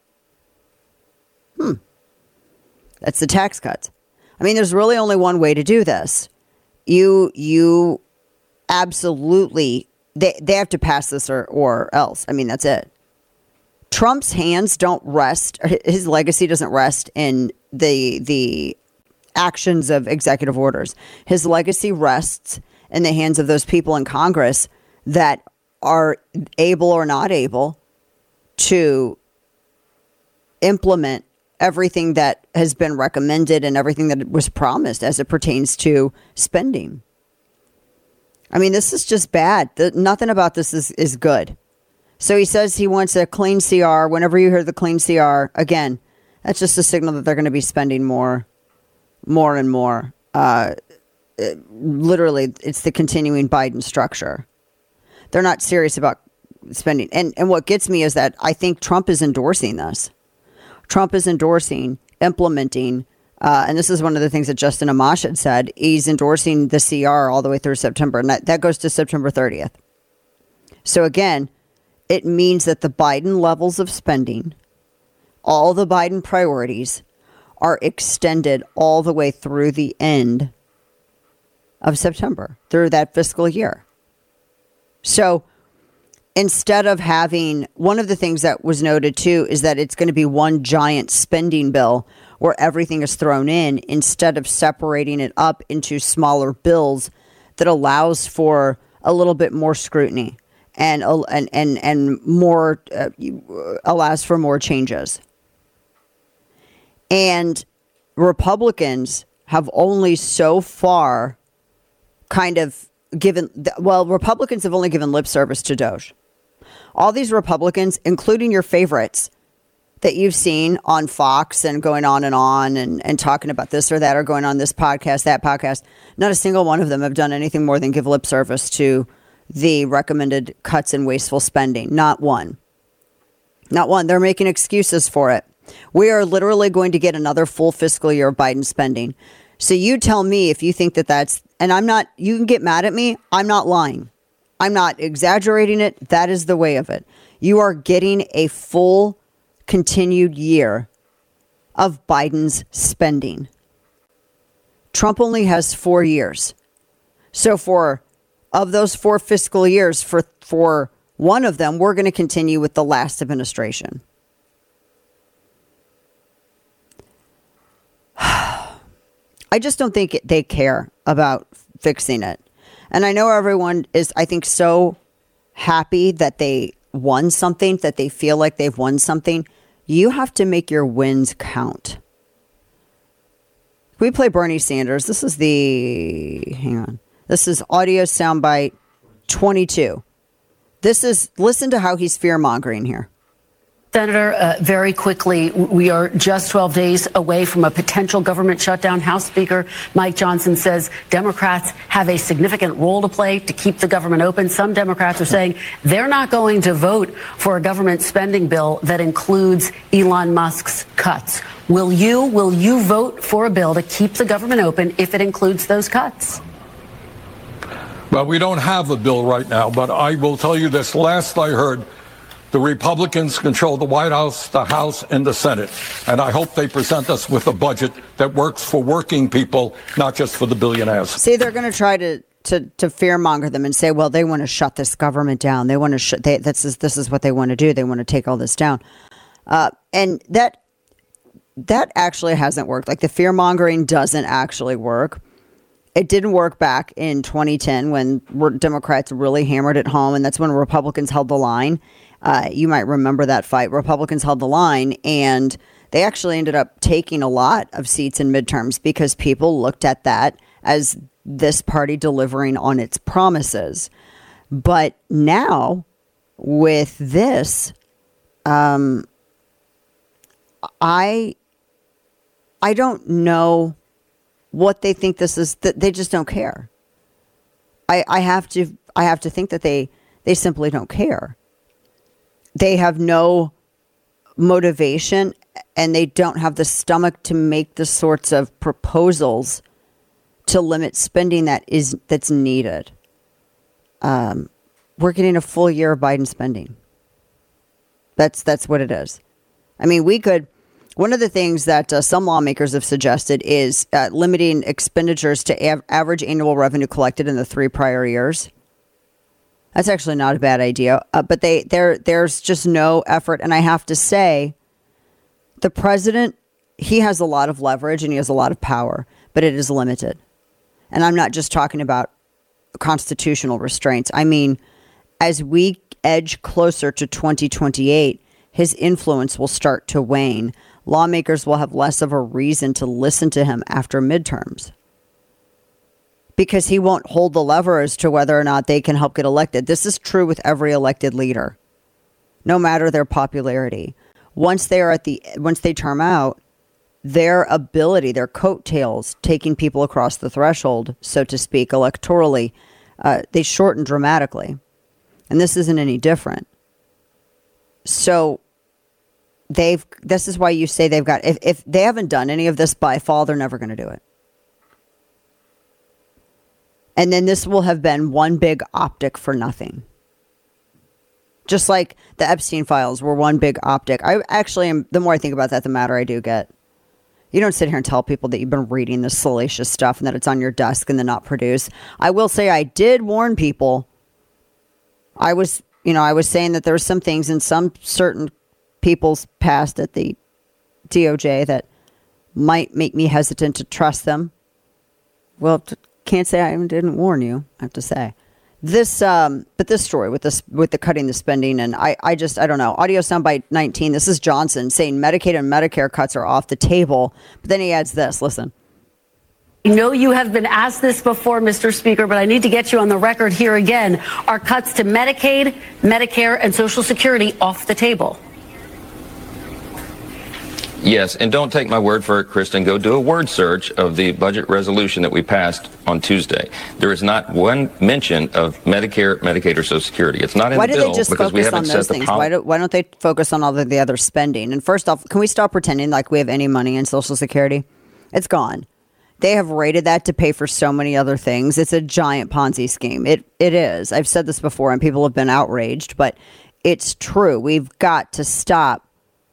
That's the tax cuts. There's really only one way to do this. You absolutely, they have to pass this or else. That's it. Trump's hands don't rest. His legacy doesn't rest in the actions of executive orders. His legacy rests in the hands of those people in Congress that are able or not able to implement everything that has been recommended and everything that was promised as it pertains to spending. This is just bad. Nothing about this is good. So he says he wants a clean CR. Whenever you hear the clean CR, again, that's just a signal that they're going to be spending more and more. Literally, it's the continuing Biden structure. They're not serious about spending. And what gets me is that I think Trump is endorsing this. Trump is endorsing, implementing, and this is one of the things that Justin Amash had said, he's endorsing the CR all the way through September, and that goes to September 30th. So again, it means that the Biden levels of spending, all the Biden priorities, are extended all the way through the end of September, through that fiscal year. So instead of having, one of the things that was noted too is that it's going to be one giant spending bill where everything is thrown in instead of separating it up into smaller bills that allows for a little bit more scrutiny and more allows for more changes. And Republicans have only so far kind of Republicans have only given lip service to DOGE. All these Republicans, including your favorites that you've seen on Fox and going on and talking about this or that, or going on this podcast, that podcast, not a single one of them have done anything more than give lip service to the recommended cuts in wasteful spending. Not one. Not one. They're making excuses for it. We are literally going to get another full fiscal year of Biden spending. So you tell me if you think that that's, and I'm not, you can get mad at me. I'm not lying. I'm not exaggerating it. That is the way of it. You are getting a full continued year of Biden's spending. Trump only has 4 years. So of those 4 fiscal years, for one of them, we're going to continue with the last administration. I just don't think they care about fixing it. And I know everyone is, I think, so happy that they won something, that they feel like they've won something. You have to make your wins count. We play Bernie Sanders. This is This is audio soundbite 22. Listen to how he's fear-mongering here.
Senator, very quickly, we are just 12 days away from a potential government shutdown. House Speaker Mike Johnson says Democrats have a significant role to play to keep the government open. Some Democrats are saying they're not going to vote for a government spending bill that includes Elon Musk's cuts. Will you vote for a bill to keep the government open if it includes those cuts?
Well, we don't have a bill right now, but I will tell you this. Last I heard, the Republicans control the White House, the House, and the Senate. And I hope they present us with a budget that works for working people, not just for the billionaires.
See, they're going to try to fearmonger them and say, well, they want to shut this government down. They want to this is what they want to do. They want to take all this down. And that actually hasn't worked. Like, the fearmongering doesn't actually work. It didn't work back in 2010 when Democrats really hammered it home. And that's when Republicans held the line. You might remember that fight. Republicans held the line, and they actually ended up taking a lot of seats in midterms because people looked at that as this party delivering on its promises. But now with this, I don't know what they think this is. That they just don't care. I have to think that they simply don't care. They have no motivation, and they don't have the stomach to make the sorts of proposals to limit spending that's needed. We're getting a full year of Biden spending. That's what it is. I mean, one of the things that some lawmakers have suggested is limiting expenditures to average annual revenue collected in the 3 prior years. That's actually not a bad idea, but there's just no effort. And I have to say, the president, he has a lot of leverage and he has a lot of power, but it is limited. And I'm not just talking about constitutional restraints. I mean, as we edge closer to 2028, his influence will start to wane. Lawmakers will have less of a reason to listen to him after midterms, because he won't hold the lever as to whether or not they can help get elected. This is true with every elected leader, no matter their popularity. Once they term out, their ability, their coattails, taking people across the threshold, so to speak, electorally, they shorten dramatically. And this isn't any different. So this is why you say they've got, if they haven't done any of this by fall, they're never going to do it. And then this will have been one big optic for nothing. Just like the Epstein files were one big optic. I actually am, the more I think about that, the madder I do get. You don't sit here and tell people that you've been reading this salacious stuff and that it's on your desk and then not produce. I will say I did warn people. I was saying that there were some things in some certain people's past at the DOJ that might make me hesitant to trust them. Well, can't say I didn't warn you, I have to say. But this story with the cutting the spending, and I don't know. Audio soundbite 19. This is Johnson saying Medicaid and Medicare cuts are off the table. But then he adds this. Listen.
I know you have been asked this before, Mr. Speaker, but I need to get you on the record here again. Are cuts to Medicaid, Medicare, and Social Security off the table?
Yes, and don't take my word for it, Kristen. Go do a word search of the budget resolution that we passed on Tuesday. There is not one mention of Medicare, Medicaid, or Social Security. It's not in the bill because we haven't set the policy.
Why don't they focus on all the other spending? And first off, can we stop pretending like we have any money in Social Security? It's gone. They have rated that to pay for so many other things. It's a giant Ponzi scheme. It is. I've said this before, and people have been outraged, but it's true. We've got to stop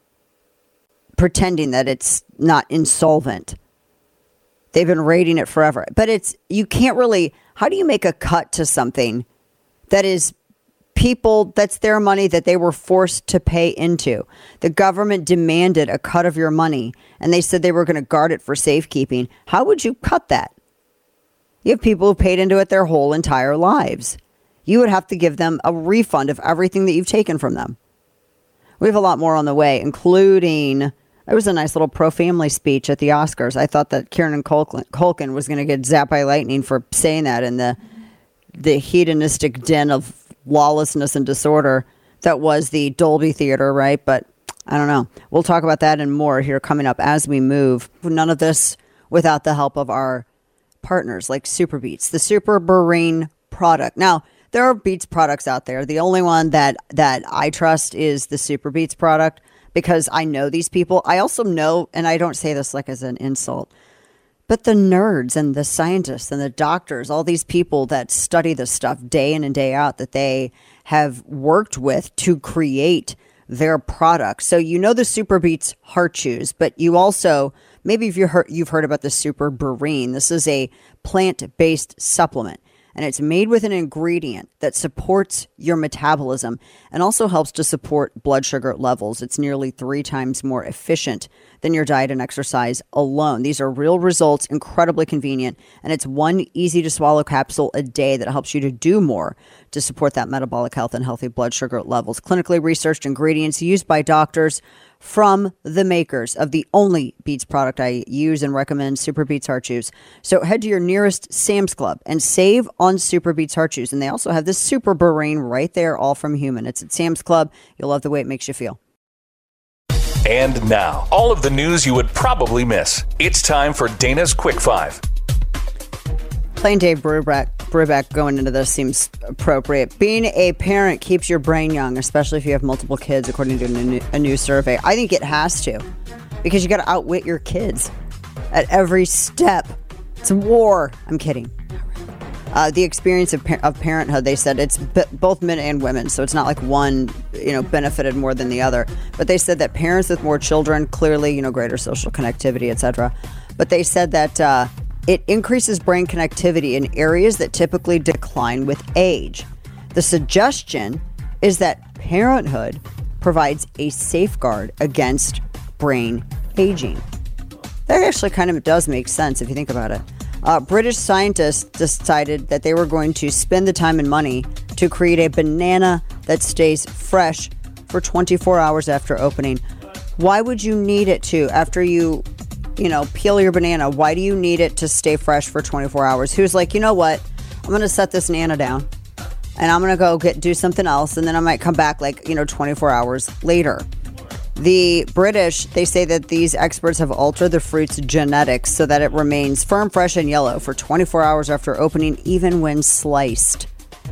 pretending that it's not insolvent. They've been rating it forever. But you can't really, how do you make a cut to something that is people, that's their money that they were forced to pay into? The government demanded a cut of your money, and they said they were going to guard it for safekeeping. How would you cut that? You have people who paid into it their whole entire lives. You would have to give them a refund of everything that you've taken from them. We have a lot more on the way, including, it was a nice little pro-family speech at the Oscars. I thought that Kieran Culkin was going to get zapped by lightning for saying that in the hedonistic den of lawlessness and disorder that was the Dolby Theater, right? But I don't know. We'll talk about that and more here coming up as we move. None of this without the help of our partners like SuperBeets, the Super Berine product. Now, there are Beats products out there. The only one that I trust is the SuperBeets product because I know these people. I also know, and I don't say this like as an insult, but the nerds and the scientists and the doctors, all these people that study this stuff day in and day out that they have worked with to create their products. So you know the SuperBeets Heart Chews, but you also, maybe you've heard about the Super Berine. This is a plant-based supplement. And it's made with an ingredient that supports your metabolism and also helps to support blood sugar levels. It's nearly 3 times more efficient than your diet and exercise alone. These are real results, incredibly convenient, and it's one easy to swallow capsule a day that helps you to do more to support that metabolic health and healthy blood sugar levels. Clinically researched ingredients used by doctors from the makers of the only Beats product I use and recommend, SuperBeets Heart Chews. So head to your nearest Sam's Club and save on SuperBeets Heart Chews. And they also have this Super Berine right there, all from Human. It's at Sam's Club. You'll love the way it makes you feel.
And now, all of the news you would probably miss. It's time for Dana's Quick Five.
Playing Dave Brubeck going into this seems appropriate. Being a parent keeps your brain young, especially if you have multiple kids, according to a new survey. I think it has to, because you got to outwit your kids at every step. It's a war. I'm kidding. The experience of parenthood, they said it's both men and women, so it's not like one, benefited more than the other. But they said that parents with more children, clearly, greater social connectivity, etc. But they said that it increases brain connectivity in areas that typically decline with age. The suggestion is that parenthood provides a safeguard against brain aging. That actually kind of does make sense if you think about it. British scientists decided that they were going to spend the time and money to create a banana that stays fresh for 24 hours after opening. Why would you need it to after you peel your banana? Why do you need it to stay fresh for 24 hours? Who's like, you know what? I'm going to set this banana down and I'm going to go do something else. And then I might come back 24 hours later. The British, they say that these experts have altered the fruit's genetics so that it remains firm, fresh, and yellow for 24 hours after opening, even when sliced.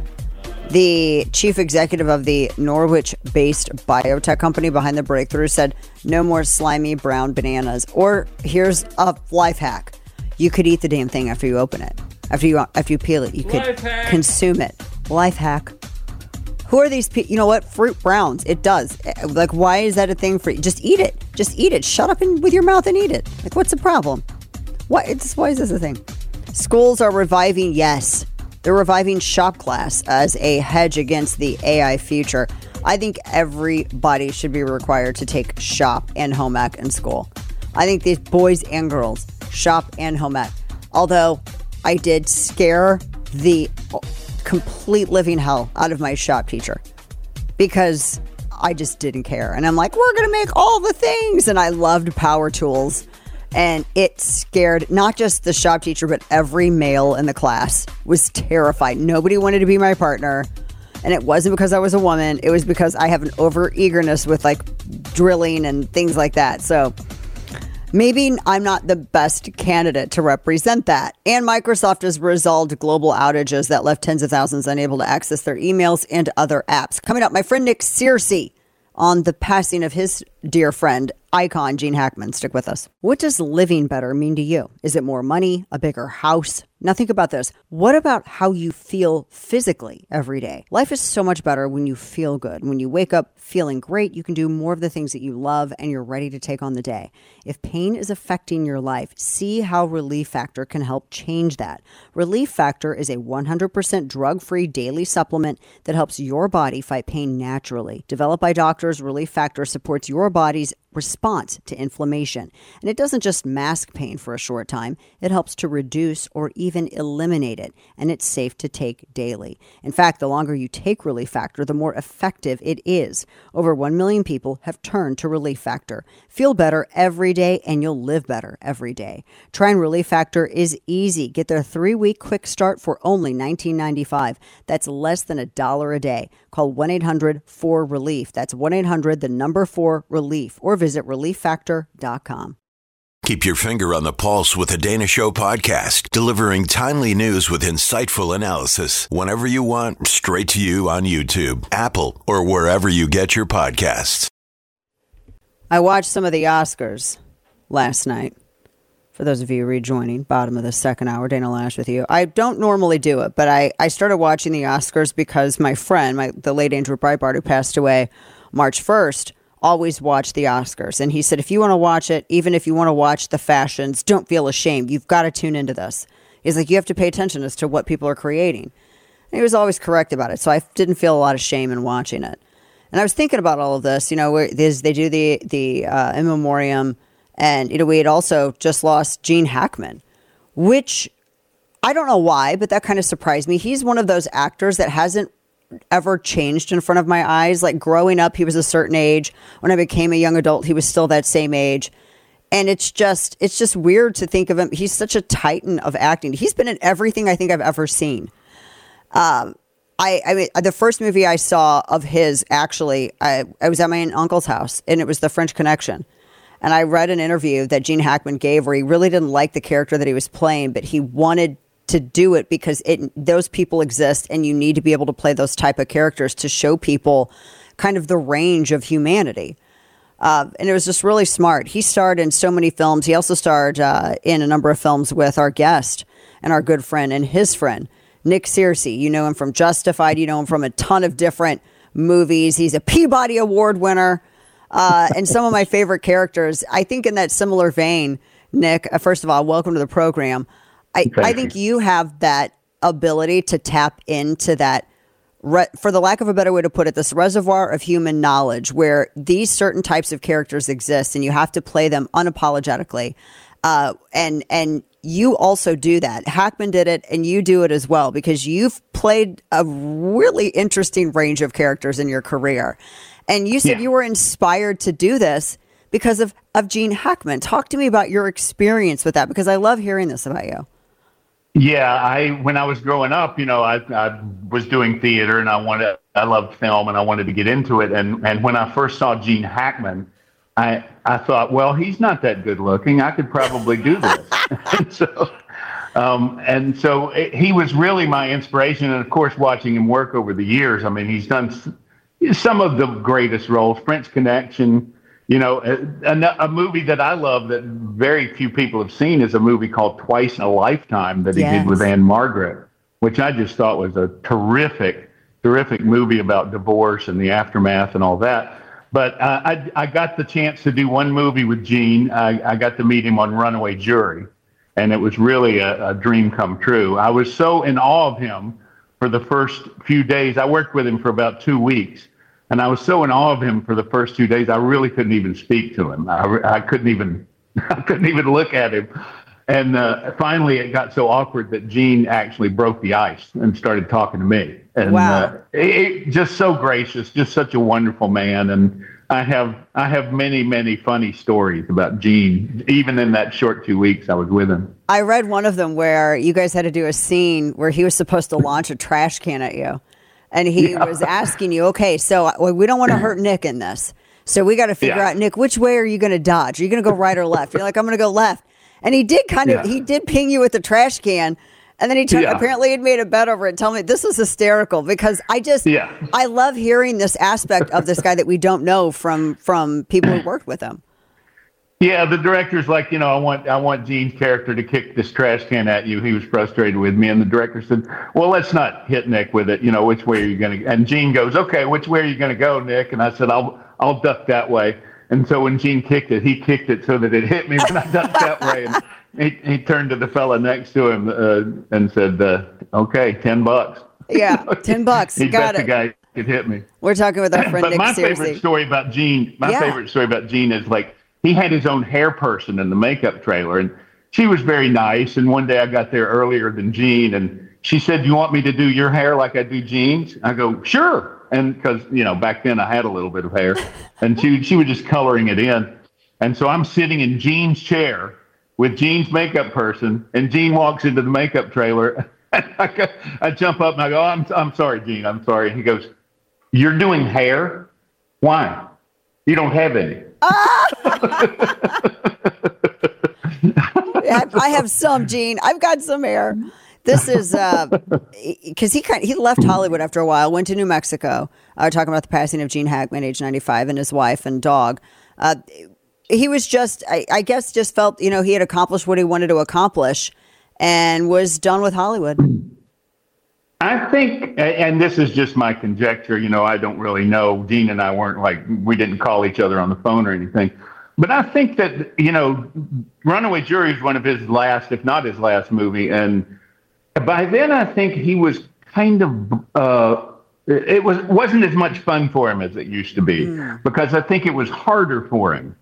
The chief executive of the Norwich-based biotech company behind the breakthrough said, no more slimy brown bananas. Or here's a life hack. You could eat the damn thing after you open it. After you peel it, you could consume it. Life hack. Who are these people? You know what? Fruit browns. It does. Why is that a thing for you? Just eat it. Just eat it. Shut up with your mouth and eat it. What's the problem? Why is this a thing? Schools are reviving, yes. They're reviving shop class as a hedge against the AI future. I think everybody should be required to take shop and home ec in school. I think these boys and girls, shop and home ec. Although I did scare the complete living hell out of my shop teacher because I just didn't care. And I'm like, we're going to make all the things. And I loved power tools And it scared not just the shop teacher, but every male in the class was terrified. Nobody wanted to be my partner. And it wasn't because I was a woman. It was because I have an over-eagerness with like drilling and things like that. So maybe I'm not the best candidate to represent that. And Microsoft has resolved global outages that left tens of thousands unable to access their emails and other apps. Coming up, my friend Nick Searcy on the passing of his dear friend, icon Gene Hackman. Stick with us. What does living better mean to you? Is it more money, a bigger house? Now think about this. What about how you feel physically every day? Life is so much better when you feel good. When you wake up feeling great, you can do more of the things that you love and you're ready to take on the day. If pain is affecting your life, see how Relief Factor can help change that. Relief Factor is a 100% drug-free daily supplement that helps your body fight pain naturally. Developed by doctors, Relief Factor supports your body's response to inflammation. And it doesn't just mask pain for a short time. It helps to reduce or even eliminate it. And it's safe to take daily. In fact, the longer you take Relief Factor, the more effective it is. Over 1 million people have turned to Relief Factor. Feel better every day and you'll live better every day. Trying Relief Factor is easy. Get their 3-week quick start for only $19.95. That's less than $1 a day. Call 1-800-4RELIEF. That's 1-800-4RELIEF. Or visit relieffactor.com.
Keep your finger on the pulse with the Dana Show podcast, delivering timely news with insightful analysis whenever you want, straight to you on YouTube, Apple, or wherever you get your podcasts.
I watched some of the Oscars last night. For those of you rejoining, bottom of the second hour, Dana Loesch with you. I don't normally do it, but I started watching the Oscars because my friend, the late Andrew Breitbart, who passed away March 1st, always watched the Oscars. And he said, if you want to watch it, even if you want to watch the fashions, don't feel ashamed. You've got to tune into this. He's like, you have to pay attention as to what people are creating. And he was always correct about it. So I didn't feel a lot of shame in watching it. And I was thinking about all of this, where they do the in memoriam. And, we had also just lost Gene Hackman, which I don't know why, but that kind of surprised me. He's one of those actors that hasn't ever changed in front of my eyes. Like growing up, he was a certain age. When I became a young adult, he was still that same age. And it's just weird to think of him. He's such a titan of acting. He's been in everything I think I've ever seen. I mean, the first movie I saw of his, actually, I was at my uncle's house, and it was The French Connection. And I read an interview that Gene Hackman gave where he really didn't like the character that he was playing, but he wanted to do it because those people exist, and you need to be able to play those type of characters to show people kind of the range of humanity. And it was just really smart. He starred in so many films. He also starred in a number of films with our guest and our good friend and his friend, Nick Searcy. You know him from Justified. You know him from a ton of different movies. He's a Peabody Award winner. And some of my favorite characters, I think in that similar vein, Nick, first of all, welcome to the program. I think you have that ability to tap into that, for the lack of a better way to put it, this reservoir of human knowledge where these certain types of characters exist and you have to play them unapologetically. And you also do that. Hackman did it, and you do it as well, because you've played a really interesting range of characters in your career. And you said you were inspired to do this because of Gene Hackman. Talk to me about your experience with that, because I love hearing this about you.
Yeah, when I was growing up, I was doing theater, and I loved film, and I wanted to get into it. And when I first saw Gene Hackman, I thought, well, he's not that good looking. I could probably do this. and so he was really my inspiration. And of course, watching him work over the years, I mean, he's done some of the greatest roles. French Connection, a movie that I love that very few people have seen is a movie called Twice in a Lifetime that he did with Anne-Margaret, which I just thought was a terrific movie about divorce and the aftermath and all that. But I got the chance to do one movie with Gene. I got to meet him on Runaway Jury, and it was really a dream come true. I was so in awe of him for the first few days. I worked with him for about 2 weeks, and I was so in awe of him for the first 2 days, I really couldn't even speak to him. I couldn't even look at him. And finally, it got so awkward that Gene actually broke the ice and started talking to me. And
wow.
Just so gracious, just such a wonderful man. And I have many funny stories about Gene, even in that short 2 weeks I was with him.
I read one of them where you guys had to do a scene where he was supposed to launch a trash can at you. And he was asking you, okay, so we don't want to hurt Nick in this. So we got to figure out, Nick, which way are you going to dodge? Are you going to go right or left? You're like, I'm going to go left. And he did he did ping you with the trash can. And then he apparently had made a bet over it. Tell me, this is hysterical because I love hearing this aspect of this guy that we don't know from people who worked with him.
Yeah, the director's like, I want Gene's character to kick this trash can at you. He was frustrated with me, and the director said, well, let's not hit Nick with it. Which way are you going to? And Gene goes, okay, which way are you going to go, Nick? And I said, I'll duck that way. And so when Gene kicked it, he kicked it so that it hit me when I ducked that way. And he turned to the fella next to him and said, okay, $10.
Yeah, $10.
He
Got
bet
it.
the guy could hit me.
We're talking with our friend
But
Nick
my
Searcy.
favorite story about Gene is like, he had his own hair person in the makeup trailer, and she was very nice. And one day I got there earlier than Gene, and she said, "Do you want me to do your hair like I do Gene's?" I go, "Sure." And because back then I had a little bit of hair, and she was just coloring it in. And so I'm sitting in Gene's chair with Gene's makeup person, and Gene walks into the makeup trailer. I jump up and I go, "I'm sorry, Gene. I'm sorry." And he goes, "You're doing hair? Why? You don't have any."
I have some, Gene. I've got some hair. This is because he left Hollywood after a while, went to New Mexico. We're talking about the passing of Gene Hackman, age 95, and his wife and dog. He was just, I guess, just felt he had accomplished what he wanted to accomplish, and was done with Hollywood.
I think, and this is just my conjecture, I don't really know. Gene and I we didn't call each other on the phone or anything. But I think that, Runaway Jury is one of his last, if not his last movie. And by then I think he was kind of, it wasn't as much fun for him as it used to be, because I think it was harder for him.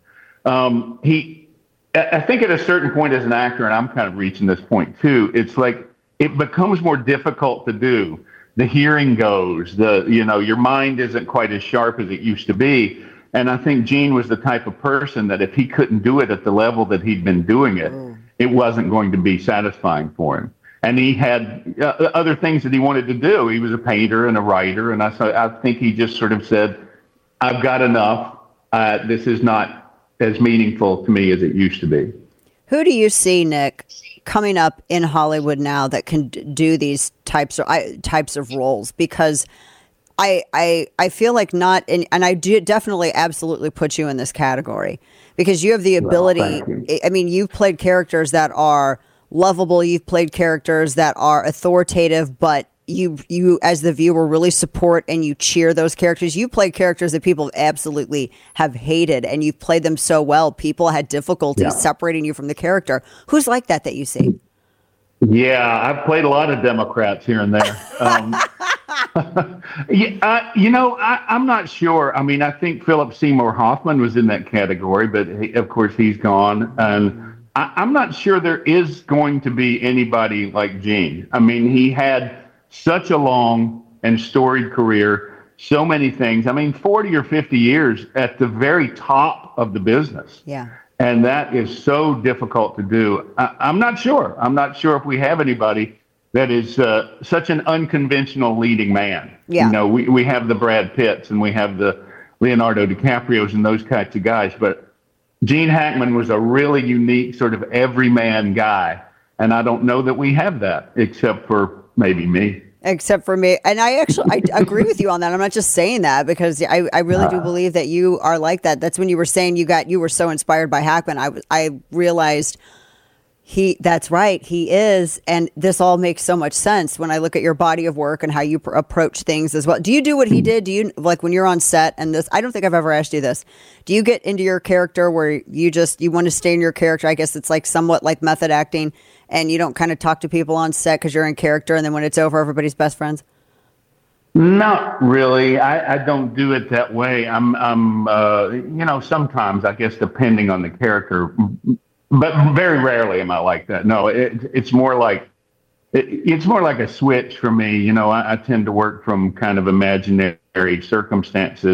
I think at a certain point as an actor, and I'm kind of reaching this point too, it's like, it becomes more difficult to do. The hearing goes, your mind isn't quite as sharp as it used to be. And I think Gene was the type of person that if he couldn't do it at the level that he'd been doing it, it wasn't going to be satisfying for him. And he had other things that he wanted to do. He was a painter and a writer. And I think he just sort of said, I've got enough. This is not as meaningful to me as it used to be.
Who do you see, Nick, coming up in Hollywood now that can do these types of roles? Because I feel like not, and I do definitely absolutely put you in this category because you have the ability. I mean, you've played characters that are lovable. You've played characters that are authoritative, but you as the viewer really support and you cheer those characters. You played characters that people absolutely have hated, and you've played them so well. People had difficulty separating you from the character. Who's like that you see?
Yeah, I've played a lot of Democrats here and there. I'm not sure. I mean, I think Philip Seymour Hoffman was in that category, but of course he's gone. And I'm not sure there is going to be anybody like Gene. I mean, he had such a long and storied career, so many things. I mean, 40 or 50 years at the very top of the business.
Yeah.
And that is so difficult to do. I'm not sure. I'm not sure if we have anybody that is such an unconventional leading man.
Yeah.
We have the Brad Pitts and we have the Leonardo DiCaprios and those kinds of guys. But Gene Hackman was a really unique sort of everyman guy. And I don't know that we have that except for maybe me.
Except for me. And I agree with you on that. I'm not just saying that because I really do believe that you are like that. That's when you were saying you were so inspired by Hackman. I realized that's right. He is. And this all makes so much sense when I look at your body of work and how you approach things as well. Do you do what he did? Do you, like when you're on set and this, I don't think I've ever asked you this. Do you get into your character where you want to stay in your character? I guess it's like somewhat like method acting. And you don't kind of talk to people on set because you're in character, and then when it's over, everybody's best friends?
Not really. I don't do it that way. I'm sometimes, I guess, depending on the character, but very rarely am I like that. No, it's more like a switch for me. I tend to work from kind of imaginary circumstances.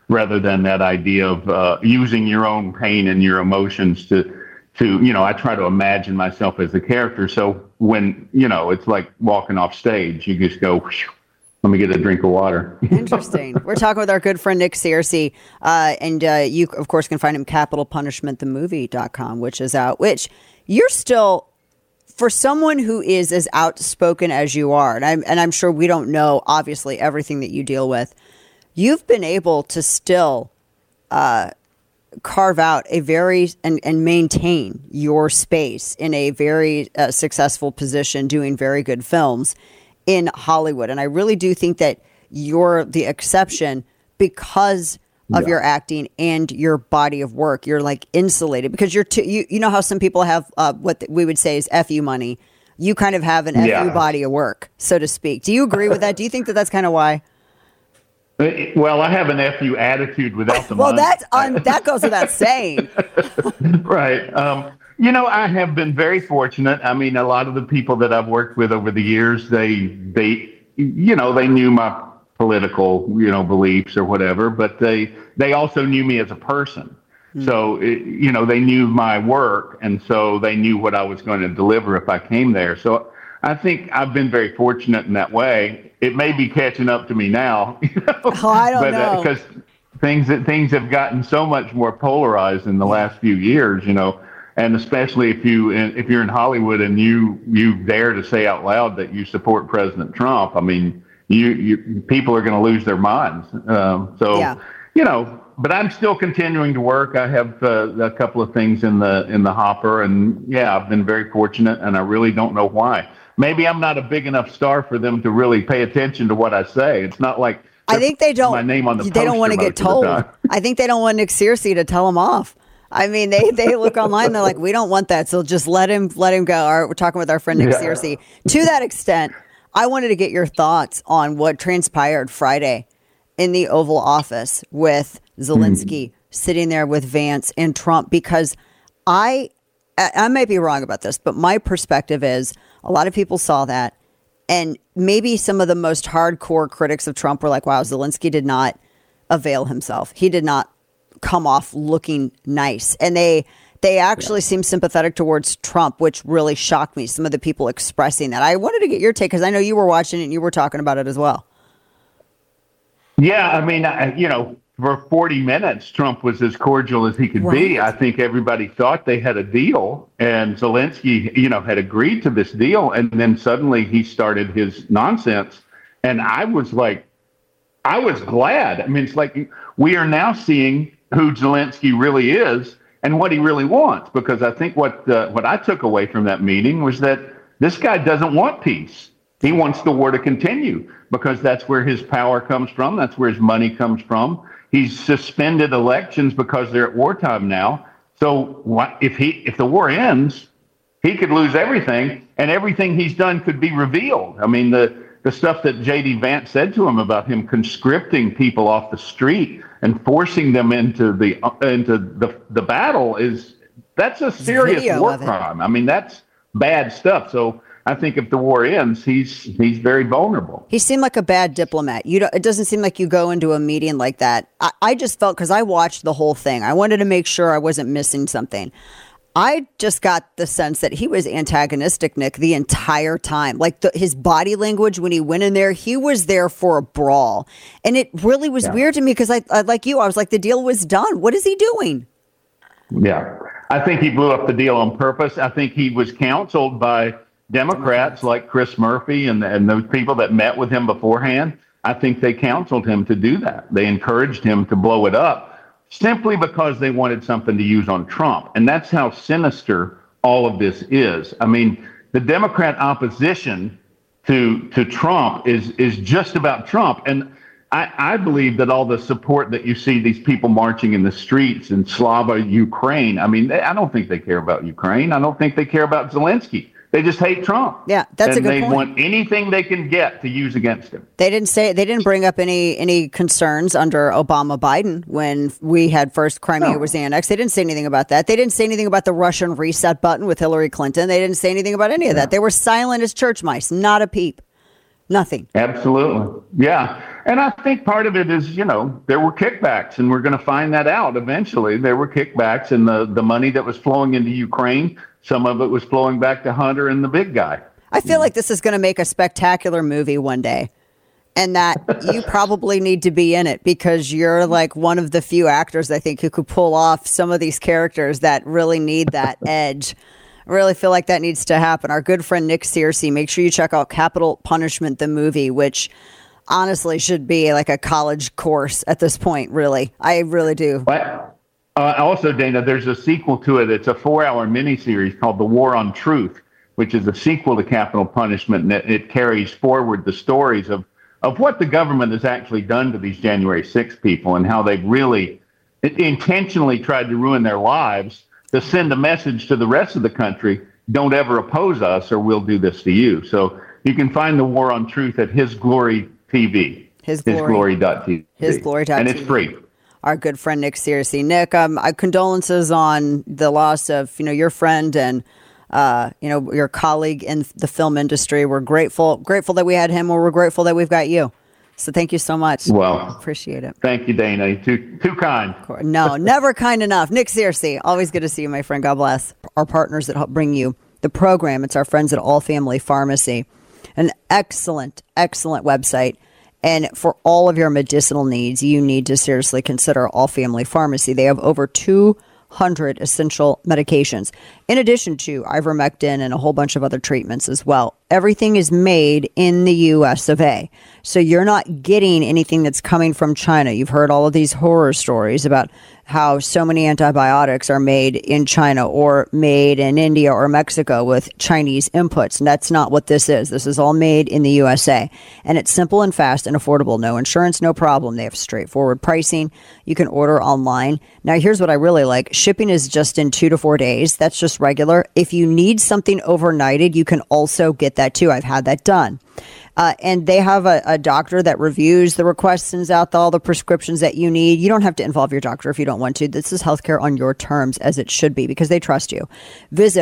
rather than that idea of using your own pain and your emotions to I try to imagine myself as a character. So when, it's like walking off stage, you just go, let me get a drink of water.
Interesting. We're talking with our good friend Nick Searcy, and you, of course, can find him capitalpunishmentthemovie.com, which is out, which you're still, for someone who is as outspoken as you are, and I'm sure we don't know, obviously, everything that you deal with, you've been able to still carve out a very and maintain your space in a very successful position, doing very good films in Hollywood. And I really do think that you're the exception because of your acting and your body of work. You're like insulated because you know how some people have what we would say is FU money. You kind of have an FU body of work, so to speak. Do you agree with that? Do you think that that's kind of why?
Well, I have an FU attitude without the money.
Well, that goes without saying.
Right. I have been very fortunate. I mean, a lot of the people that I've worked with over the years, they knew my political, beliefs or whatever, but they also knew me as a person. Mm-hmm. So, they knew my work, and so they knew what I was going to deliver if I came there. So I think I've been very fortunate in that way. It may be catching up to me now,
I don't know.
Because things have gotten so much more polarized in the last few years, and especially if you're in Hollywood and you dare to say out loud that you support President Trump, I mean, you people are going to lose their minds. But I'm still continuing to work. I have a couple of things in the hopper, and I've been very fortunate, and I really don't know why. Maybe I'm not a big enough star for them to really pay attention to what I say. It's not like
I think they don't.
My name on the
they don't want to get told. I think they don't want Nick Searcy to tell them off. I mean, they look online. They're like, we don't want that. So just let him go. All right, we're talking with our friend Nick Searcy. To that extent, I wanted to get your thoughts on what transpired Friday in the Oval Office with Zelensky sitting there with Vance and Trump, because I might be wrong about this, but my perspective is a lot of people saw that, and maybe some of the most hardcore critics of Trump were like, wow, Zelensky did not avail himself. He did not come off looking nice. And they actually seemed sympathetic towards Trump, which really shocked me, some of the people expressing that. I wanted to get your take because I know you were watching it and you were talking about it as well.
Yeah, I mean, for 40 minutes, Trump was as cordial as he could be. I think everybody thought they had a deal, and Zelensky, had agreed to this deal, and then suddenly he started his nonsense. And I was glad. I mean, it's like we are now seeing who Zelensky really is and what he really wants, because I think what I took away from that meeting was that this guy doesn't want peace. He wants the war to continue because that's where his power comes from. That's where his money comes from. He's suspended elections because they're at wartime now. So if the war ends, he could lose everything, and everything he's done could be revealed. I mean, the stuff that J.D. Vance said to him about him conscripting people off the street and forcing them into the battle that's a serious war crime. I mean, that's bad stuff. So I think if the war ends, he's very vulnerable.
He seemed like a bad diplomat. It doesn't seem like you go into a meeting like that. I just felt, because I watched the whole thing, I wanted to make sure I wasn't missing something. I just got the sense that he was antagonistic, Nick, the entire time. Like his body language when he went in there, he was there for a brawl. And it really was weird to me because I like you, I was like, the deal was done. What is he doing?
Yeah, I think he blew up the deal on purpose. I think he was counseled by Democrats like Chris Murphy and those people that met with him beforehand. I think they counseled him to do that. They encouraged him to blow it up simply because they wanted something to use on Trump. And that's how sinister all of this is. I mean, the Democrat opposition to Trump is just about Trump. And I believe that all the support that you see these people marching in the streets in Slava, Ukraine, I mean, I don't think they care about Ukraine. I don't think they care about Zelensky. They just hate Trump.
Yeah, that's a good point.
And they want anything they can get to use against him.
They didn't bring up any concerns under Obama-Biden when we had first Crimea was annexed. They didn't say anything about that. They didn't say anything about the Russian reset button with Hillary Clinton. They didn't say anything about any of that. They were silent as church mice, not a peep. Nothing.
Absolutely. Yeah. And I think part of it is, there were kickbacks, and we're going to find that out eventually. There were kickbacks, and the money that was flowing into Ukraine, some of it was flowing back to Hunter and the big guy.
I feel like this is going to make a spectacular movie one day, and that you probably need to be in it because you're like one of the few actors, I think, who could pull off some of these characters that really need that edge. I really feel like that needs to happen. Our good friend Nick Searcy, make sure you check out Capital Punishment, the movie, which honestly should be like a college course at this point, really. I really do.
Also, Dana, there's a sequel to it. It's a 4-hour miniseries called The War on Truth, which is a sequel to Capital Punishment, and it carries forward the stories of what the government has actually done to these January 6th people and how they've really intentionally tried to ruin their lives to send a message to the rest of the country, don't ever oppose us or we'll do this to you. So you can find The War on Truth at His Glory TV. Hisglory.tv.
Hisglory.tv.
And it's free.
Our good friend Nick Searcy. Nick, condolences on the loss of, your friend and, your colleague in the film industry. We're grateful that we had him, or we're grateful that we've got you. So thank you so much.
Well,
appreciate it.
Thank you, Dana. Too kind.
No, never kind enough. Nick Searcy, always good to see you, my friend. God bless. Our partners that help bring you the program. It's our friends at All Family Pharmacy. An excellent, excellent website. And for all of your medicinal needs, you need to seriously consider All Family Pharmacy. They have over 200 essential medications, in addition to ivermectin and a whole bunch of other treatments as well. Everything is made in the U.S. of A. So you're not getting anything that's coming from China. You've heard all of these horror stories about how so many antibiotics are made in China or made in India or Mexico with Chinese inputs. And that's not what this is. This is all made in the USA. And it's simple and fast and affordable. No insurance, no problem. They have straightforward pricing. You can order online. Now, here's what I really like. Shipping is just in 2 to 4 days. That's just regular. If you need something overnighted, you can also get that too. I've had that done. And they have a doctor that reviews the requests, sends out all the prescriptions that you need. You don't have to involve your doctor if you don't want to. This is healthcare on your terms, as it should be, because they trust you. Visit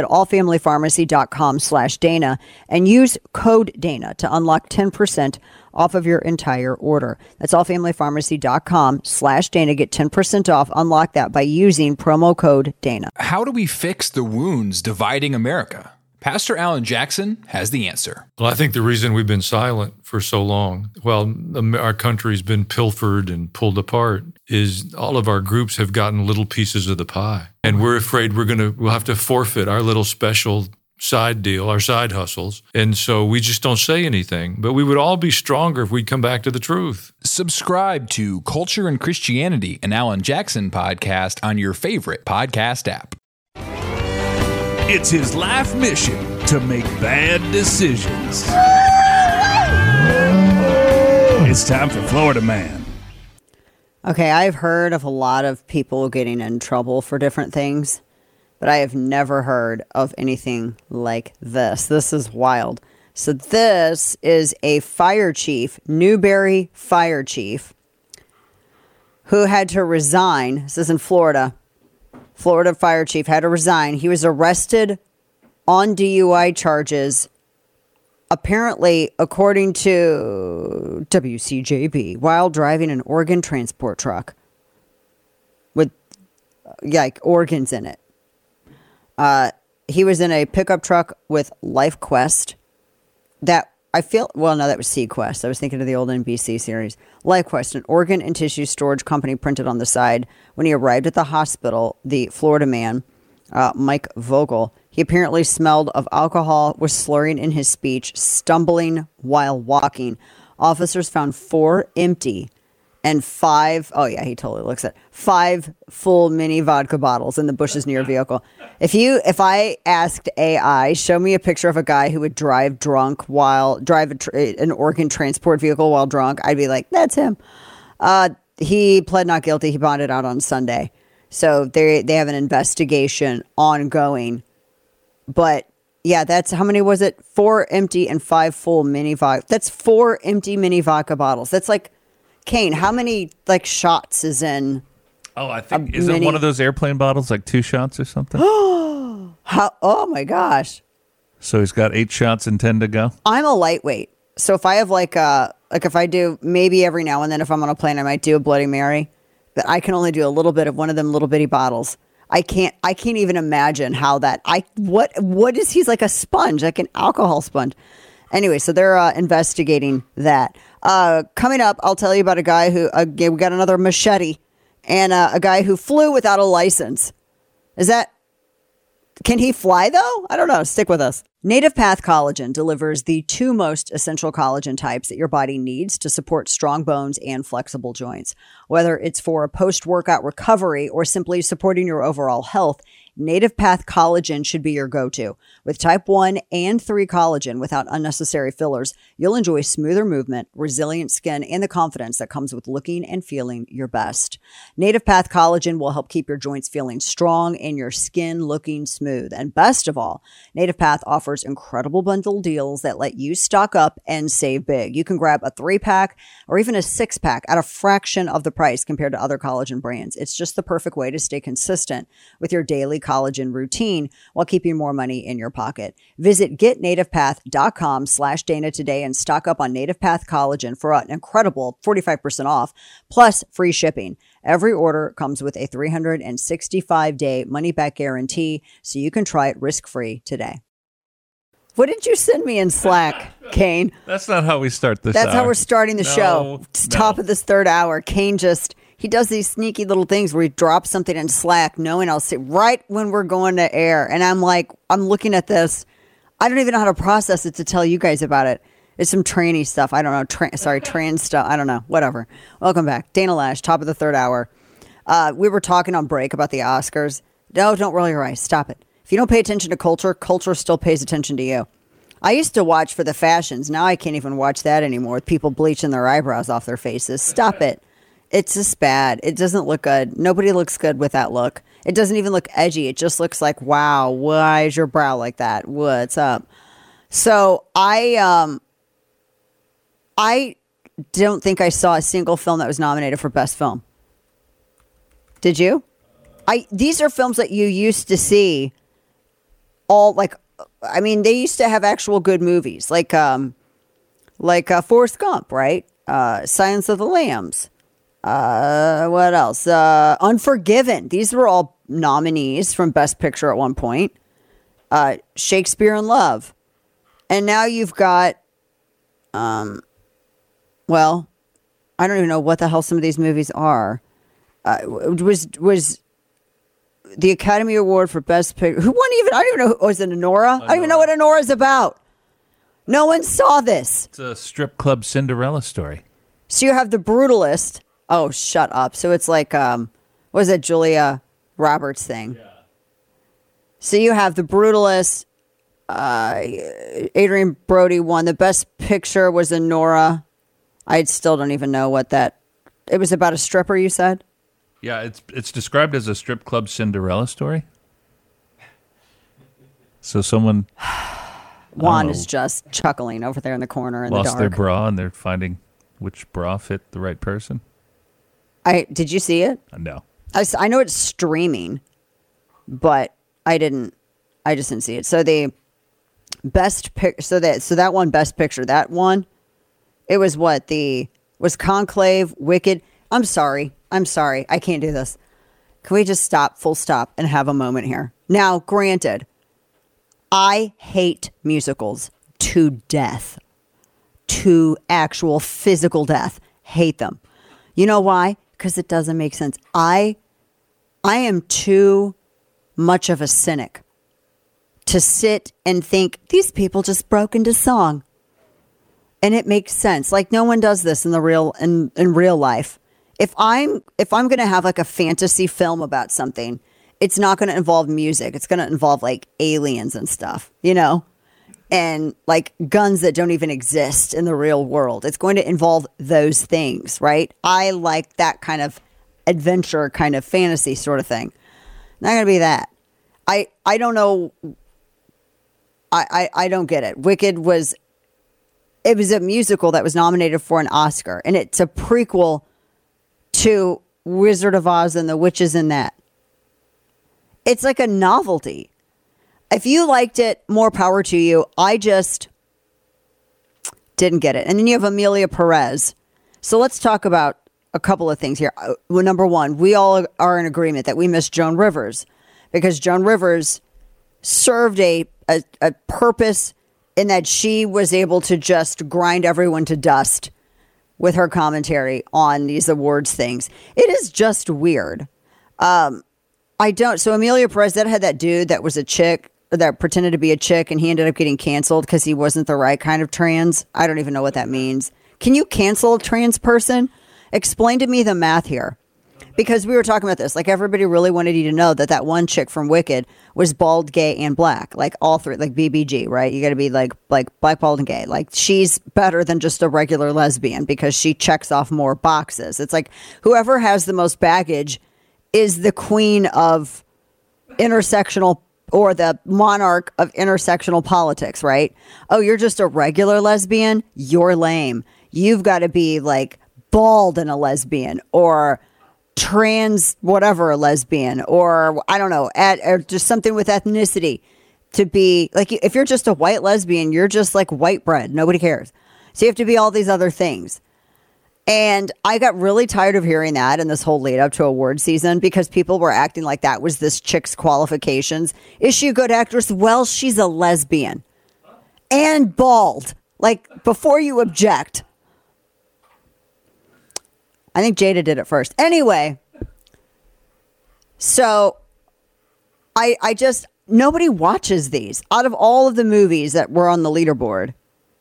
allfamilypharmacy.com/Dana and use code Dana to unlock 10% off of your entire order. That's allfamilypharmacy.com/Dana. Get 10% off. Unlock that by using promo code Dana.
How do we fix the wounds dividing America? Pastor Alan Jackson has the answer.
Well, I think the reason we've been silent for so long, while our country's been pilfered and pulled apart, is all of our groups have gotten little pieces of the pie. And we're afraid we'll have to forfeit our little special side deal, our side hustles. And so we just don't say anything. But we would all be stronger if we'd come back to the truth.
Subscribe to Culture and Christianity, an Alan Jackson podcast on your favorite podcast app.
It's his life mission to make bad decisions. It's time for Florida Man.
Okay, I've heard of a lot of people getting in trouble for different things, but I have never heard of anything like this. This is wild. So this is a fire chief, Newberry fire chief, who had to resign. This is in Florida. Florida fire chief had to resign. He was arrested on DUI charges, apparently, according to WCJB, while driving an organ transport truck with organs in it. He was in a pickup truck with LifeQuest. That was Sequest. I was thinking of the old NBC series. LifeQuest, an organ and tissue storage company, printed on the side. When he arrived at the hospital, the Florida man, Mike Vogel, he apparently smelled of alcohol, was slurring in his speech, stumbling while walking. Officers found 4 empty and 5 full mini vodka bottles in the bushes near a vehicle. If I asked AI, show me a picture of a guy who would drive an organ transport vehicle while drunk, I'd be like, that's him. He pled not guilty. He bonded out on Sunday. So they have an investigation ongoing. But yeah, that's how many was it? 4 empty and 5 full mini vodka. That's 4 empty mini vodka bottles. That's like, Kane, how many shots is in?
Oh, I think is it one of those airplane bottles, like 2 shots or something?
Oh my gosh!
So he's got 8 shots and 10 to go.
I'm a lightweight, so if I have Like if I do, maybe every now and then if I'm on a plane, I might do a Bloody Mary. But I can only do a little bit of one of them little bitty bottles. I can't even imagine how that, what is, he's like a sponge, like an alcohol sponge. Anyway, so they're investigating that. Coming up, I'll tell you about a guy who, we got another machete and a guy who flew without a license. Can he fly though? I don't know. Stick with us. Native Path Collagen delivers the 2 most essential collagen types that your body needs to support strong bones and flexible joints. Whether it's for post-workout recovery or simply supporting your overall health, Native Path Collagen should be your go-to. With type 1 and 3 collagen without unnecessary fillers, you'll enjoy smoother movement, resilient skin, and the confidence that comes with looking and feeling your best. Native Path Collagen will help keep your joints feeling strong and your skin looking smooth. And best of all, Native Path offers incredible bundle deals that let you stock up and save big. You can grab a 3-pack or even a 6-pack at a fraction of the price compared to other collagen brands. It's just the perfect way to stay consistent with your daily collagen routine while keeping more money in your pocket. Visit getnativepath.com/Dana today and stock up on Native Path Collagen for an incredible 45% off plus free shipping. Every order comes with a 365-day money-back guarantee, so you can try it risk-free today. What did you send me in Slack, Kane?
That's not how we start this.
That's how we're starting the show. It's top of this third hour. Kane he does these sneaky little things where he drops something in Slack knowing I'll see right when we're going to air. And I'm like, I'm looking at this. I don't even know how to process it to tell you guys about it. It's some trainee stuff. I don't know. Trans stuff. I don't know. Whatever. Welcome back. Dana Loesch, top of the third hour. We were talking on break about the Oscars. No, don't roll your eyes. Stop it. If you don't pay attention to culture, culture still pays attention to you. I used to watch for the fashions. Now I can't even watch that anymore with people bleaching their eyebrows off their faces. Stop it. It's just bad. It doesn't look good. Nobody looks good with that look. It doesn't even look edgy. It just looks like, wow, why is your brow like that? What's up? So I don't think I saw a single film that was nominated for Best Film. Did you? These are films that you used to see they used to have actual good movies like Forrest Gump, right? Silence of the Lambs. What else? Unforgiven. These were all nominees from Best Picture at one point. Shakespeare in Love. And now you've got, I don't even know what the hell some of these movies are. Was the Academy Award for Best Picture. Who won even? I don't even know. Was it Anora? I don't even know what Anora is about. No one saw this.
It's a strip club Cinderella story.
So you have The Brutalist. Oh, shut up. So it's like, what is that Julia Roberts thing? Yeah. So you have The Brutalist. Adrian Brody won. The Best Picture was Anora. I still don't even know what that. It was about a stripper, you said?
Yeah, it's described as a strip club Cinderella story. So someone
Juan is just chuckling over there in the corner in the dark.
Lost their bra and they're finding which bra fit the right person.
Did you see it?
No.
I know it's streaming, but I just didn't see it. So the best pick. So that one Best Picture. That one. It was what was Conclave, Wicked. I'm sorry. I can't do this. Can we just stop, full stop, and have a moment here? Now, granted, I hate musicals to death. To actual physical death. Hate them. You know why? Because it doesn't make sense. I am too much of a cynic to sit and think, these people just broke into song. And it makes sense. Like, no one does this in real life. If I'm going to have like a fantasy film about something, it's not going to involve music. It's going to involve like aliens and stuff, and like guns that don't even exist in the real world. It's going to involve those things, right? I like that kind of adventure, kind of fantasy sort of thing. Not going to be that. I don't know. I don't get it. Wicked was a musical that was nominated for an Oscar, and it's a prequel to Wizard of Oz and the Witches in that. It's like a novelty. If you liked it, more power to you. Didn't get it. And then you have Amelia Perez. So let's talk about a couple of things here. Well, number one, we all are in agreement that we miss Joan Rivers because Joan Rivers served a purpose in that she was able to just grind everyone to dust with her commentary on these awards things. It is just weird. So Amelia Perez, that had that dude that was a chick that pretended to be a chick and he ended up getting canceled because he wasn't the right kind of trans. I don't even know what that means. Can you cancel a trans person? Explain to me the math here. Because we were talking about this, like everybody really wanted you to know that one chick from Wicked was bald, gay, and black, like all three, like BBG, right? You got to be like black, bald, and gay. Like she's better than just a regular lesbian because she checks off more boxes. It's like whoever has the most baggage is the queen of intersectional or the monarch of intersectional politics, right? Oh, you're just a regular lesbian? You're lame. You've got to be like bald and a lesbian or trans whatever a lesbian or I don't know or just something with ethnicity to be like if you're just a white lesbian you're just like white bread, nobody cares, so you have to be all these other things. And I got really tired of hearing that in this whole lead up to award season because people were acting like that was this chick's qualifications. Is she a good actress? Well, she's a lesbian and bald, like before you object. I think Jada did it first. Anyway, so I just, nobody watches these. Out of all of the movies that were on the leaderboard,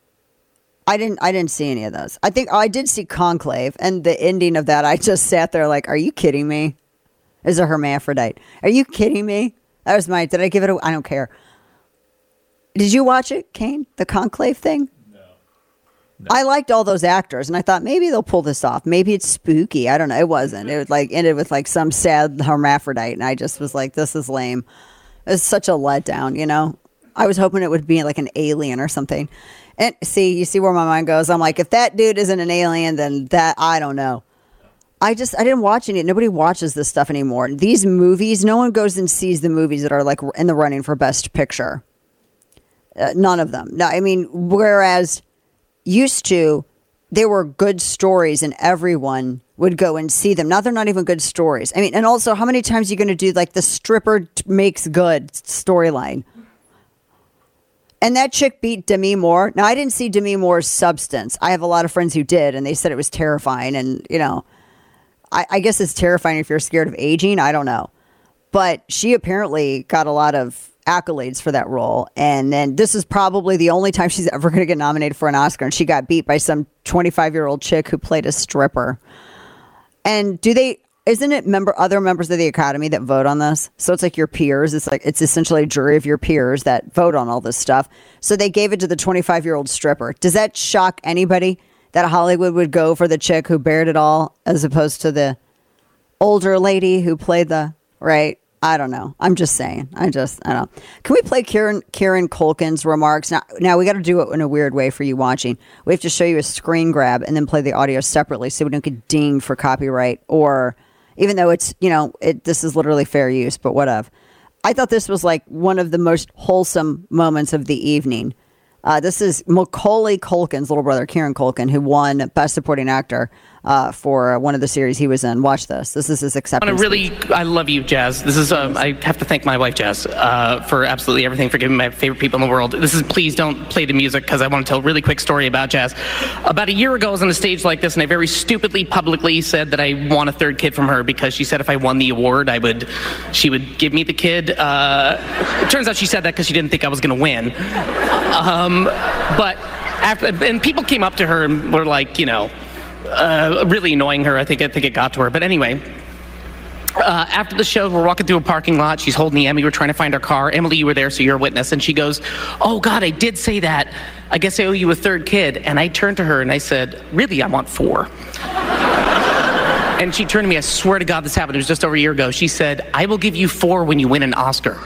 I didn't see any of those. I think I did see Conclave, and the ending of that, I just sat there like, are you kidding me? Is a hermaphrodite. Are you kidding me? That was did I give it I don't care. Did you watch it, Kane? The Conclave thing? No. I liked all those actors, and I thought maybe they'll pull this off. Maybe it's spooky. I don't know. It wasn't. It was like ended with like some sad hermaphrodite, and I just was like, this is lame. It's such a letdown, you know? I was hoping it would be like an alien or something. And you see where my mind goes. I'm like, if that dude isn't an alien, then that, I don't know. I didn't watch any. Nobody watches this stuff anymore. These movies, no one goes and sees the movies that are like in the running for Best Picture. None of them. No, I mean, whereas used to, they were good stories and everyone would go and see them. Now they're not even good stories. I mean, and also, how many times are you going to do like the stripper makes good storyline? And that chick beat Demi Moore. Now, I didn't see Demi Moore's Substance. I have a lot of friends who did, and they said it was terrifying. And, you know, I guess it's terrifying if you're scared of aging. I don't know. But she apparently got a lot of accolades for that role. And then this is probably the only time she's ever going to get nominated for an Oscar. And she got beat by some 25-year-old chick who played a stripper. And isn't it other members of the Academy that vote on this? So it's like your peers. It's essentially a jury of your peers that vote on all this stuff. So they gave it to the 25-year-old stripper. Does that shock anybody that Hollywood would go for the chick who bared it all as opposed to the older lady who played right? I don't know. I'm just saying. I don't know. Can we play Kieran Culkin's remarks? Now we got to do it in a weird way for you watching. We have to show you a screen grab and then play the audio separately so we don't get dinged for copyright or... Even though it's, this is literally fair use, but whatever. I thought this was like one of the most wholesome moments of the evening. This is Macaulay Culkin's little brother, Kieran Culkin, who won Best Supporting Actor for one of the series he was in. Watch this. This is his acceptance speech.
I love you, Jazz. This is, I have to thank my wife, Jazz, for absolutely everything, for giving my favorite people in the world. Please don't play the music because I want to tell a really quick story about Jazz. About a year ago, I was on a stage like this, and I very stupidly publicly said that I want a third kid from her because she said if I won the award, she would give me the kid. It turns out she said that because she didn't think I was going to win. But and people came up to her and were like, really annoying her. I think it got to her. But anyway, after the show, we're walking through a parking lot. She's holding the Emmy. We're trying to find our car. Emily, you were there, so you're a witness. And she goes, "Oh God, I did say that. I guess I owe you a third kid." And I turned to her and I said, "Really, I want 4." And she turned to me. I swear to God, this happened. It was just over a year ago. She said, "I will give you 4 when you win an Oscar."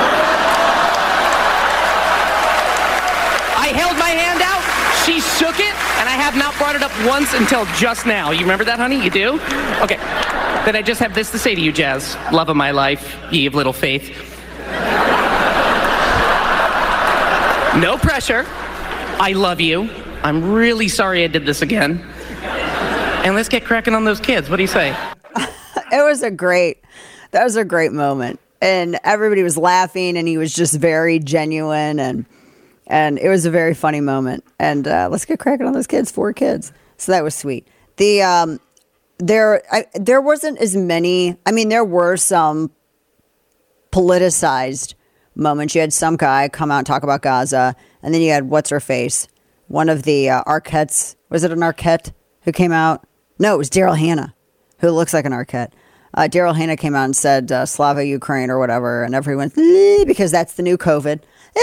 I held my hand out. She shook it, and I have not brought it up once until just now. You remember that, honey? You do? Okay. Then I just have this to say to you, Jazz. Love of my life, ye of little faith. No pressure. I love you. I'm really sorry I did this again. And let's get cracking on those kids. What do you say?
That was a great moment. And everybody was laughing, and he was just very genuine, and it was a very funny moment. And let's get cracking on those kids, 4 kids. So that was sweet. There wasn't as many. I mean, there were some politicized moments. You had some guy come out and talk about Gaza, and then you had what's her face, one of the Arquettes. Was it an Arquette who came out? No, it was Daryl Hannah, who looks like an Arquette. Daryl Hannah came out and said Slava Ukraine or whatever, and everyone, because that's the new COVID.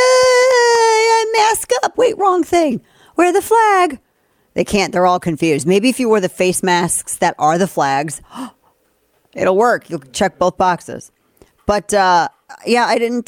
Mask up. Wait, wrong thing. Wear the flag. They can't. They're all confused. Maybe if you wore the face masks that are the flags, it'll work. You'll check both boxes. But yeah, I didn't.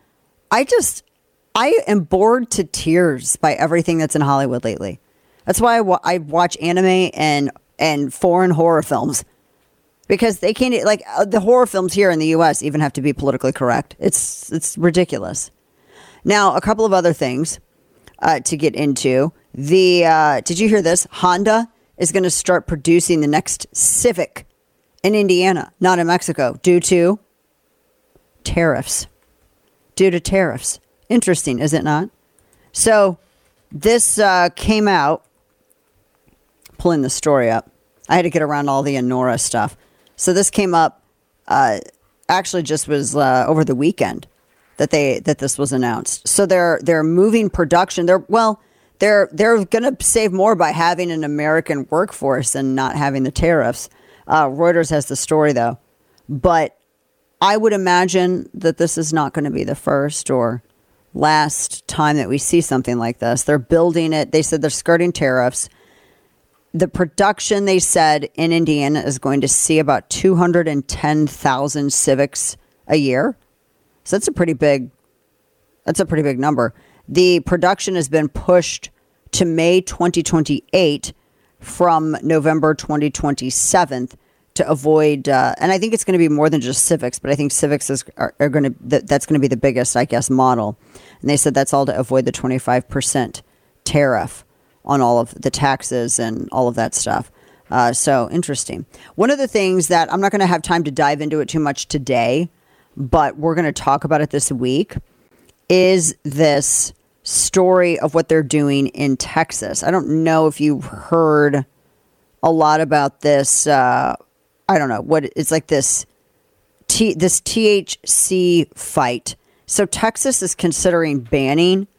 I am bored to tears by everything that's in Hollywood lately. That's why I watch anime and foreign horror films. Because they can't, like, the horror films here in the U.S. even have to be politically correct. It's ridiculous. Now, a couple of other things to get into. Did you hear this? Honda is going to start producing the next Civic in Indiana, not in Mexico, due to tariffs. Interesting, is it not? So this came out, pulling the story up. I had to get around all the Anora stuff. So this came up, actually just was over the weekend that this was announced. So they're moving production. They're going to save more by having an American workforce and not having the tariffs. Reuters has the story though, but I would imagine that this is not going to be the first or last time that we see something like this. They're building it. They said they're skirting tariffs. The production, they said, in Indiana is going to see about 210,000 Civics a year. So that's a pretty big number. The production has been pushed to May 2028 from November 2027 to avoid, and I think it's going to be more than just Civics, but I think Civics that's going to be the biggest, I guess, model. And they said that's all to avoid the 25% tariff on all of the taxes and all of that stuff. So interesting. One of the things that I'm not going to have time to dive into it too much today, but we're going to talk about it this week, is this story of what they're doing in Texas. I don't know if you've heard a lot about this. I don't know what it's like. This THC fight. So Texas is considering banning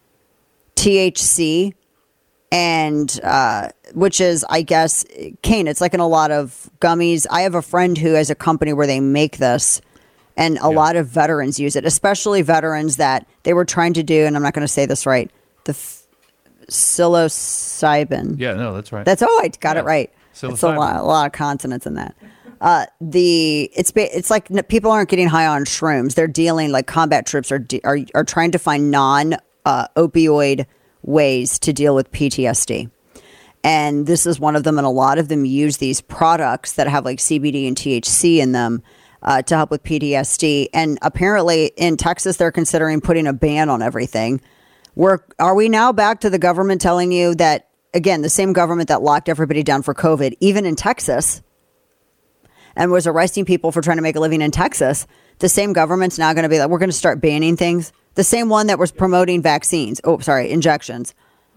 THC. And which is, I guess, Kane, it's like in a lot of gummies. I have a friend who has a company where they make this, and a lot of veterans use it, especially veterans that they were trying to do, and I'm not going to say this right, the psilocybin.
Yeah, no, that's right.
I got it right. It's a lot of consonants in that. It's like people aren't getting high on shrooms. They're dealing, like combat troops are trying to find non-opioid ways to deal with PTSD. And this is one of them, and a lot of them use these products that have like CBD and THC in them to help with PTSD. And apparently in Texas, they're considering putting a ban on everything. Are we now back to the government telling you that, again, the same government that locked everybody down for COVID, even in Texas, and was arresting people for trying to make a living in Texas, the same government's now going to be like, we're going to start banning things? The same one that was promoting vaccines. Injections.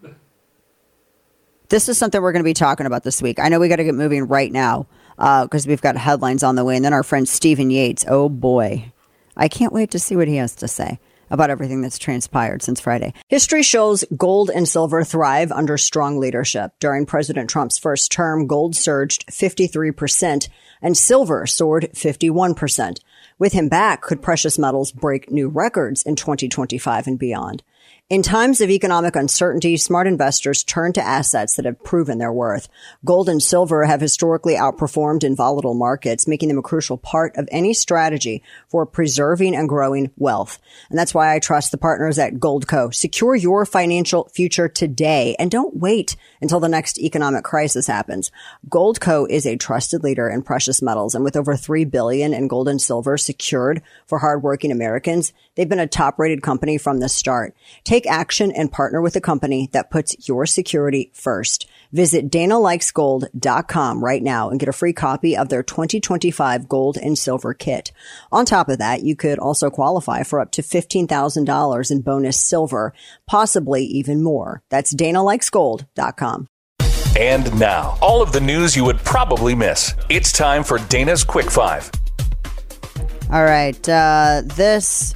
This is something we're going to be talking about this week. I know we got to get moving right now because we've got headlines on the way. And then our friend Stephen Yates. Oh, boy. I can't wait to see what he has to say about everything that's transpired since Friday. History shows gold and silver thrive under strong leadership. During President Trump's first term, gold surged 53% and silver soared 51%. With him back, could precious metals break new records in 2025 and beyond? In times of economic uncertainty, smart investors turn to assets that have proven their worth. Gold and silver have historically outperformed in volatile markets, making them a crucial part of any strategy for preserving and growing wealth. And that's why I trust the partners at Goldco. Secure your financial future today and don't wait until the next economic crisis happens. Goldco is a trusted leader in precious metals, and with over $3 billion in gold and silver secured for hardworking Americans, they've been a top-rated company from the start. Take Take action and partner with a company that puts your security first. Visit DanaLikesGold.com right now and get a free copy of their 2025 Gold and Silver Kit. On top of that, you could also qualify for up to $15,000 in bonus silver, possibly even more. That's DanaLikesGold.com.
And now, all of the news you would probably miss. It's time for Dana's Quick Five.
All right, this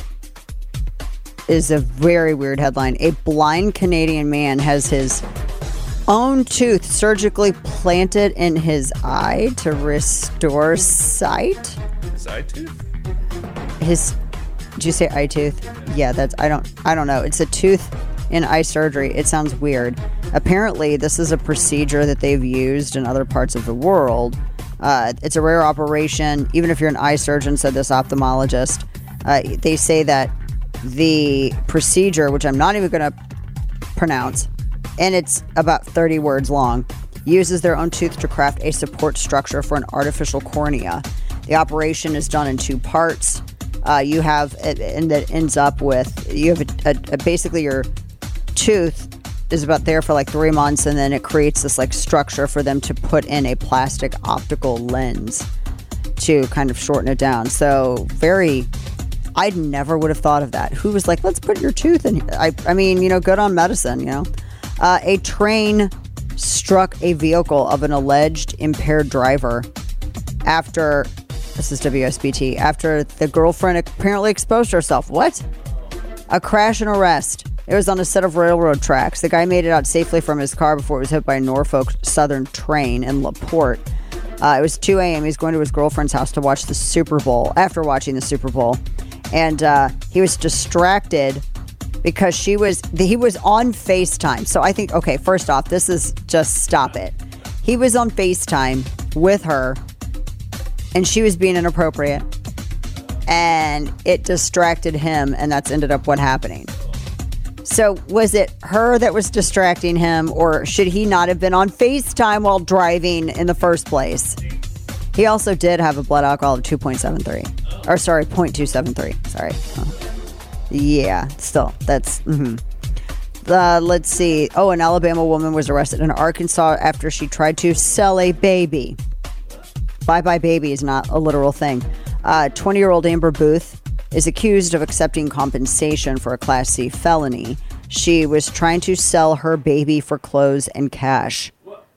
is a very weird headline. A blind Canadian man has his own tooth surgically planted in his eye to restore sight.
His eye tooth?
Did you say eye tooth? Yeah, I don't know. It's a tooth in eye surgery. It sounds weird. Apparently, this is a procedure that they've used in other parts of the world. It's a rare operation. Even if you're an eye surgeon, said this ophthalmologist, they say that the procedure, which I'm not even going to pronounce, and it's about 30 words long, uses their own tooth to craft a support structure for an artificial cornea. The operation is done in two parts. You have, and that ends up with, you have basically your tooth is about there for like 3 months, and then it creates this like structure for them to put in a plastic optical lens to kind of shorten it down. So I never would have thought of that. Who was like, let's put your tooth in here? I mean, good on medicine, A train struck a vehicle of an alleged impaired driver after, this is WSBT, after the girlfriend apparently exposed herself. What? A crash and arrest. It was on a set of railroad tracks. The guy made it out safely from his car before it was hit by a Norfolk Southern train in LaPorte. It was 2 a.m. He was going to his girlfriend's house to watch the Super Bowl, after watching the Super Bowl. And he was distracted because he was on FaceTime. So I think, okay, first off, this is just stop it. He was on FaceTime with her, and she was being inappropriate. And it distracted him, and that's ended up what happening. So was it her that was distracting him, or should he not have been on FaceTime while driving in the first place? He also did have a blood alcohol of 2.73. Or sorry, 0.273. Sorry. Yeah, still, that's... let's see. Oh, an Alabama woman was arrested in Arkansas after she tried to sell a baby. Bye-bye baby is not a literal thing. 20-year-old Amber Booth is accused of accepting compensation for a Class C felony. She was trying to sell her baby for clothes and cash.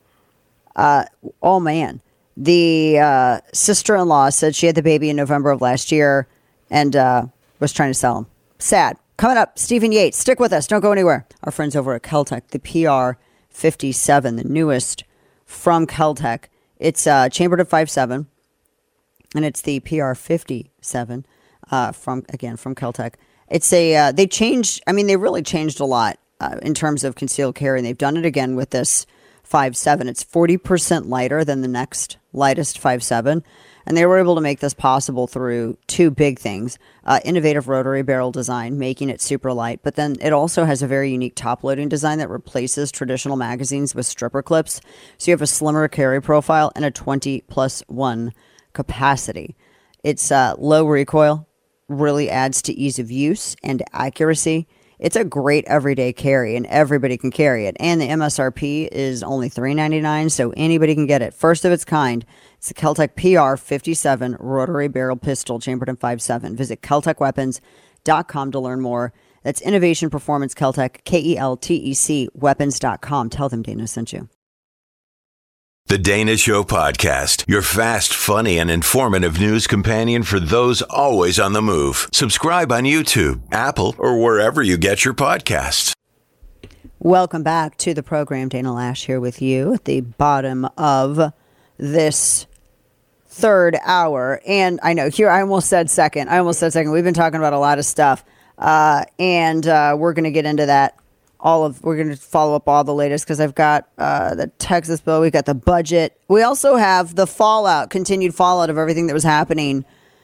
Oh, man. The sister-in-law said she had the baby in November of last year and was trying to sell him. Sad. Coming up, Stephen Yates. Stick with us. Don't go anywhere. Our friends over at Keltec, the PR57, the newest from Keltec. It's chambered at 5.7, and it's the PR57 from Keltec. It's they changed, they really changed a lot in terms of concealed carry, and they've done it again with this 5.7. It's 40% lighter than the next lightest 5.7. And they were able to make this possible through two big things. Innovative rotary barrel design, making it super light. But then it also has a very unique top-loading design that replaces traditional magazines with stripper clips. So you have a slimmer carry profile and a 20+1 capacity. It's low recoil, really adds to ease of use and accuracy. It's a great everyday carry, and everybody can carry it. And the MSRP is only $3.99, so anybody can get it. First of its kind. It's the Keltec PR57 rotary barrel pistol chambered in 5.7. Visit KeltecWeapons.com to learn more. That's Innovation Performance Keltec, KELTEC weapons.com. Tell them Dana sent you.
The Dana Show Podcast, your fast, funny, and informative news companion for those always on the move. Subscribe on YouTube, Apple, or wherever you get your podcasts.
Welcome back to the program. Dana Lash here with you at the bottom of this third hour. And I know here I almost said second. We've been talking about a lot of stuff. And we're going to get into that. We're going to follow up all the latest because I've got the Texas bill. We've got the budget. We also have the continued fallout of everything that was happening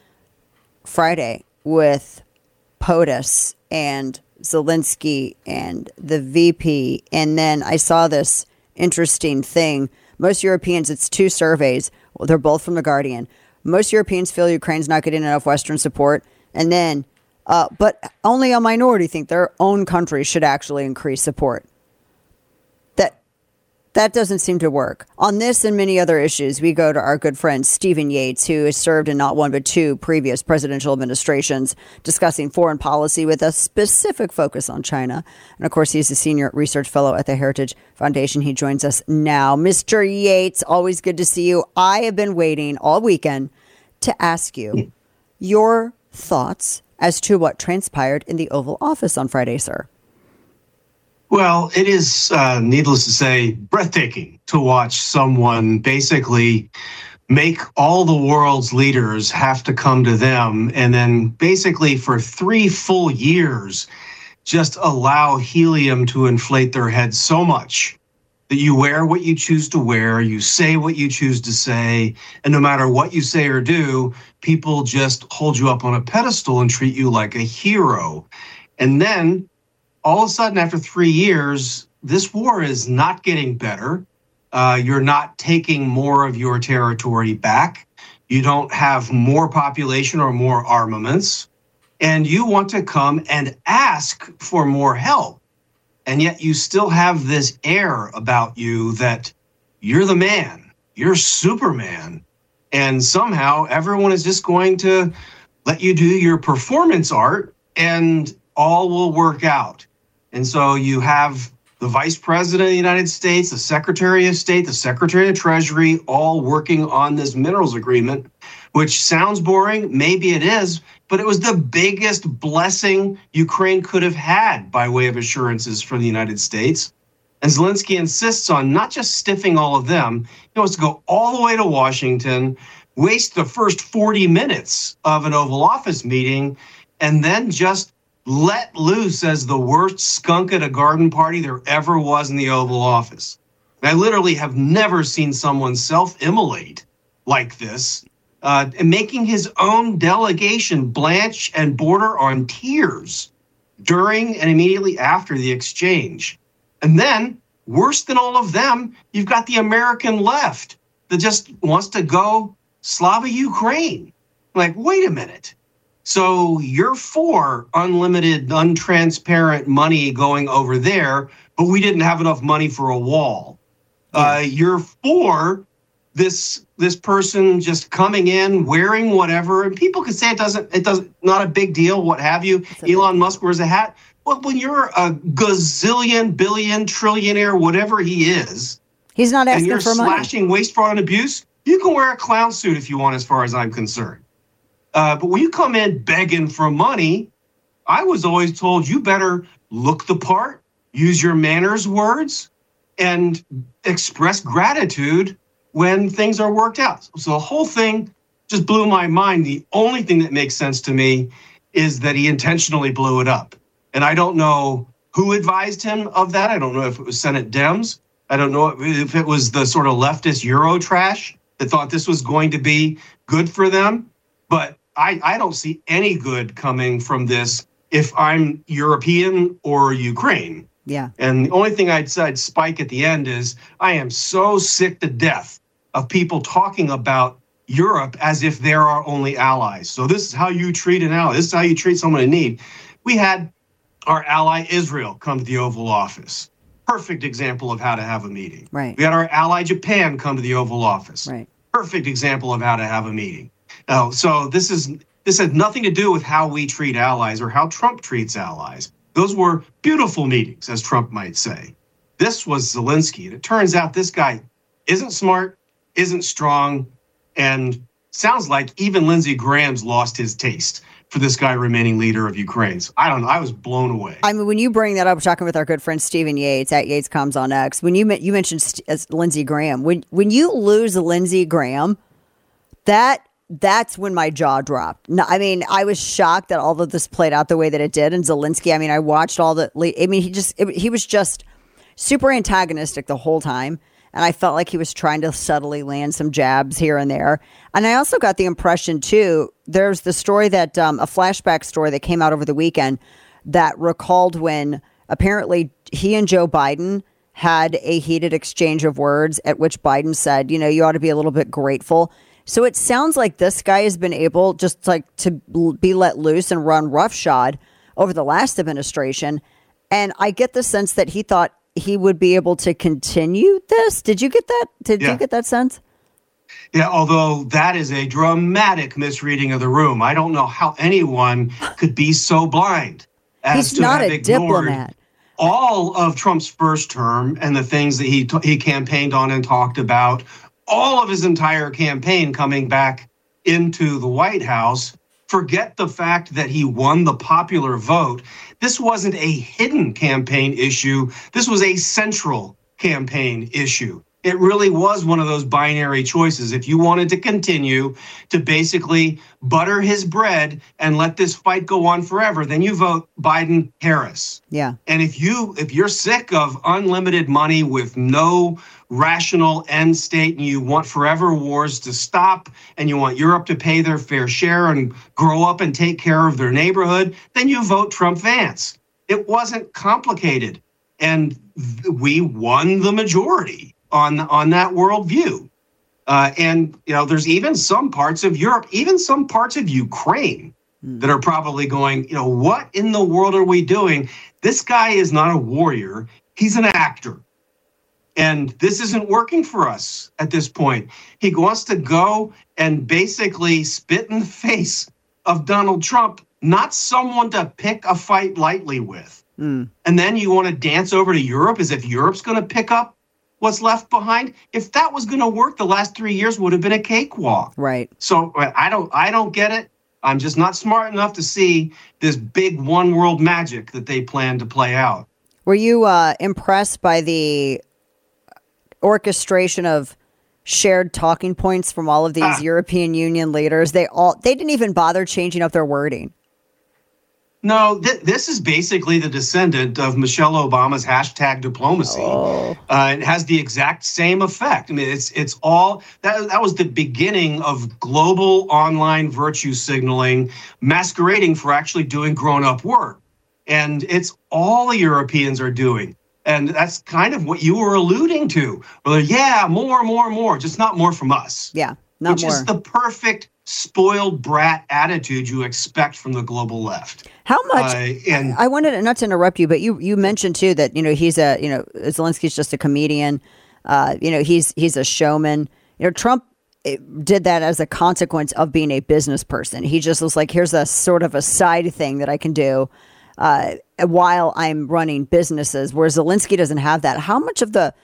Friday with POTUS and Zelensky and the VP. And then I saw this interesting thing. Most Europeans, it's two surveys. Well, they're both from The Guardian. Most Europeans feel Ukraine's not getting enough Western support. And then but only a minority think their own country should actually increase support. That doesn't seem to work. On this and many other issues, we go to our good friend Stephen Yates, who has served in not one but two previous presidential administrations, discussing foreign policy with a specific focus on China. And of course, he's a senior research fellow at the Heritage Foundation. He joins us now. Mr. Yates, always good to see you. I have been waiting all weekend to ask you your thoughts as to what transpired in the Oval Office on Friday, sir.
Well, it is, needless to say, breathtaking to watch someone basically make all the world's leaders have to come to them, and then basically for 3 full years just allow helium to inflate their heads so much that you wear what you choose to wear, you say what you choose to say, and no matter what you say or do, people just hold you up on a pedestal and treat you like a hero. And then all of a sudden, after 3 years, this war is not getting better. You're not taking more of your territory back. You don't have more population or more armaments. And you want to come and ask for more help. And yet you still have this air about you that you're the man, you're Superman. And somehow everyone is just going to let you do your performance art and all will work out. And so you have the Vice President of the United States, the Secretary of State, the Secretary of Treasury, all working on this minerals agreement, which sounds boring. Maybe it is, but it was the biggest blessing Ukraine could have had by way of assurances from the United States. And Zelensky insists on not just stiffing all of them. He wants to go all the way to Washington, waste the first 40 minutes of an Oval Office meeting, and then just let loose as the worst skunk at a garden party there ever was in the Oval Office. I literally have never seen someone self-immolate like this, and making his own delegation blanch and border on tears during and immediately after the exchange. And then, worse than all of them, you've got the American left that just wants to go Slava Ukraine. Like, wait a minute. So you're for unlimited, untransparent money going over there, but we didn't have enough money for a wall. You're for this person just coming in, wearing whatever, and people can say it doesn't, not a big deal, what have you. Elon Musk wears a hat. Well, when you're a gazillion, billion, trillionaire, whatever he is,
he's not asking for money.
And you're slashing waste, fraud, and abuse, you can wear a clown suit if you want, as far as I'm concerned. But when you come in begging for money, I was always told you better look the part, use your manners words, and express gratitude when things are worked out. So the whole thing just blew my mind. The only thing that makes sense to me is that he intentionally blew it up. And I don't know who advised him of that. I don't know if it was Senate Dems. I don't know if it was the sort of leftist Euro trash that thought this was going to be good for them. But I don't see any good coming from this if I'm European or Ukraine.
Yeah.
And the only thing I'd spike at the end is I am so sick to death of people talking about Europe as if they're our only allies. So this is how you treat an ally. This is how you treat someone in need. We had our ally Israel come to the Oval Office. Perfect example of how to have a meeting.
Right.
We had our ally Japan come to the Oval Office.
Right.
Perfect example of how to have a meeting. So this had nothing to do with how we treat allies or how Trump treats allies. Those were beautiful meetings, as Trump might say. This was Zelensky. And it turns out this guy isn't smart, isn't strong, and sounds like even Lindsey Graham's lost his taste for this guy remaining leader of Ukraine. So I don't know. I was blown away.
I mean, when you bring that up, talking with our good friend Stephen Yates at Yates Comes on X, when you mentioned Lindsey Graham, when you lose Lindsey Graham, that's when my jaw dropped. No, I mean, I was shocked that all of this played out the way that it did. And Zelensky, I mean, I watched all the, I mean, he was just super antagonistic the whole time. And I felt like he was trying to subtly land some jabs here and there. And I also got the impression, too, there's the story that, a flashback story that came out over the weekend that recalled when apparently he and Joe Biden had a heated exchange of words at which Biden said, you know, you ought to be a little bit grateful So it sounds like this guy has been able just like to be let loose and run roughshod over the last administration. And I get the sense that he thought he would be able to continue this. Did you get that? Did you get that sense?
Yeah, although that is a dramatic misreading of the room. I don't know how anyone could be so blind as
He's
to
not
have
a
ignored
diplomat.
all of Trump's first term and the things that he campaigned on and talked about, all of his entire campaign coming back into the White House. Forget the fact that he won the popular vote. This wasn't a hidden campaign issue. This was a central campaign issue. It really was one of those binary choices. If you wanted to continue to basically butter his bread and let this fight go on forever, then you vote Biden-Harris.
Yeah.
And if you're sick of unlimited money with no rational end state and you want forever wars to stop and you want Europe to pay their fair share and grow up and take care of their neighborhood, then you vote Trump-Vance. It wasn't complicated. And we won the majority on that worldview. And, there's even some parts of Europe, even some parts of Ukraine that are probably going, what in the world are we doing? This guy is not a warrior. He's an actor. And this isn't working for us at this point. He wants to go and basically spit in the face of Donald Trump, not someone to pick a fight lightly with. And then you want to dance over to Europe as if Europe's going to pick up what's left behind. If that was going to work, the last 3 years would have been a cakewalk.
Right.
So I don't get it. I'm just not smart enough to see this big one world magic that they plan to play out.
Were you impressed by the orchestration of shared talking points from all of these European Union leaders? They didn't even bother changing up their wording.
No, this is basically the descendant of Michelle Obama's hashtag diplomacy. It has the exact same effect. I mean, it's all that was the beginning of global online virtue signaling masquerading for actually doing grown-up work. And it's all the Europeans are doing. And that's kind of what you were alluding to. Well, yeah, more, just not more from us.
Yeah, not
which
more.
Is the perfect spoiled brat attitude you expect from the global left.
How much? I wanted not to interrupt you, but you mentioned too that he's Zelensky's just a comedian. He's a showman. Trump did that as a consequence of being a business person. He just was like, here's a sort of a side thing that I can do while I'm running businesses. Whereas Zelensky doesn't have that. How much of the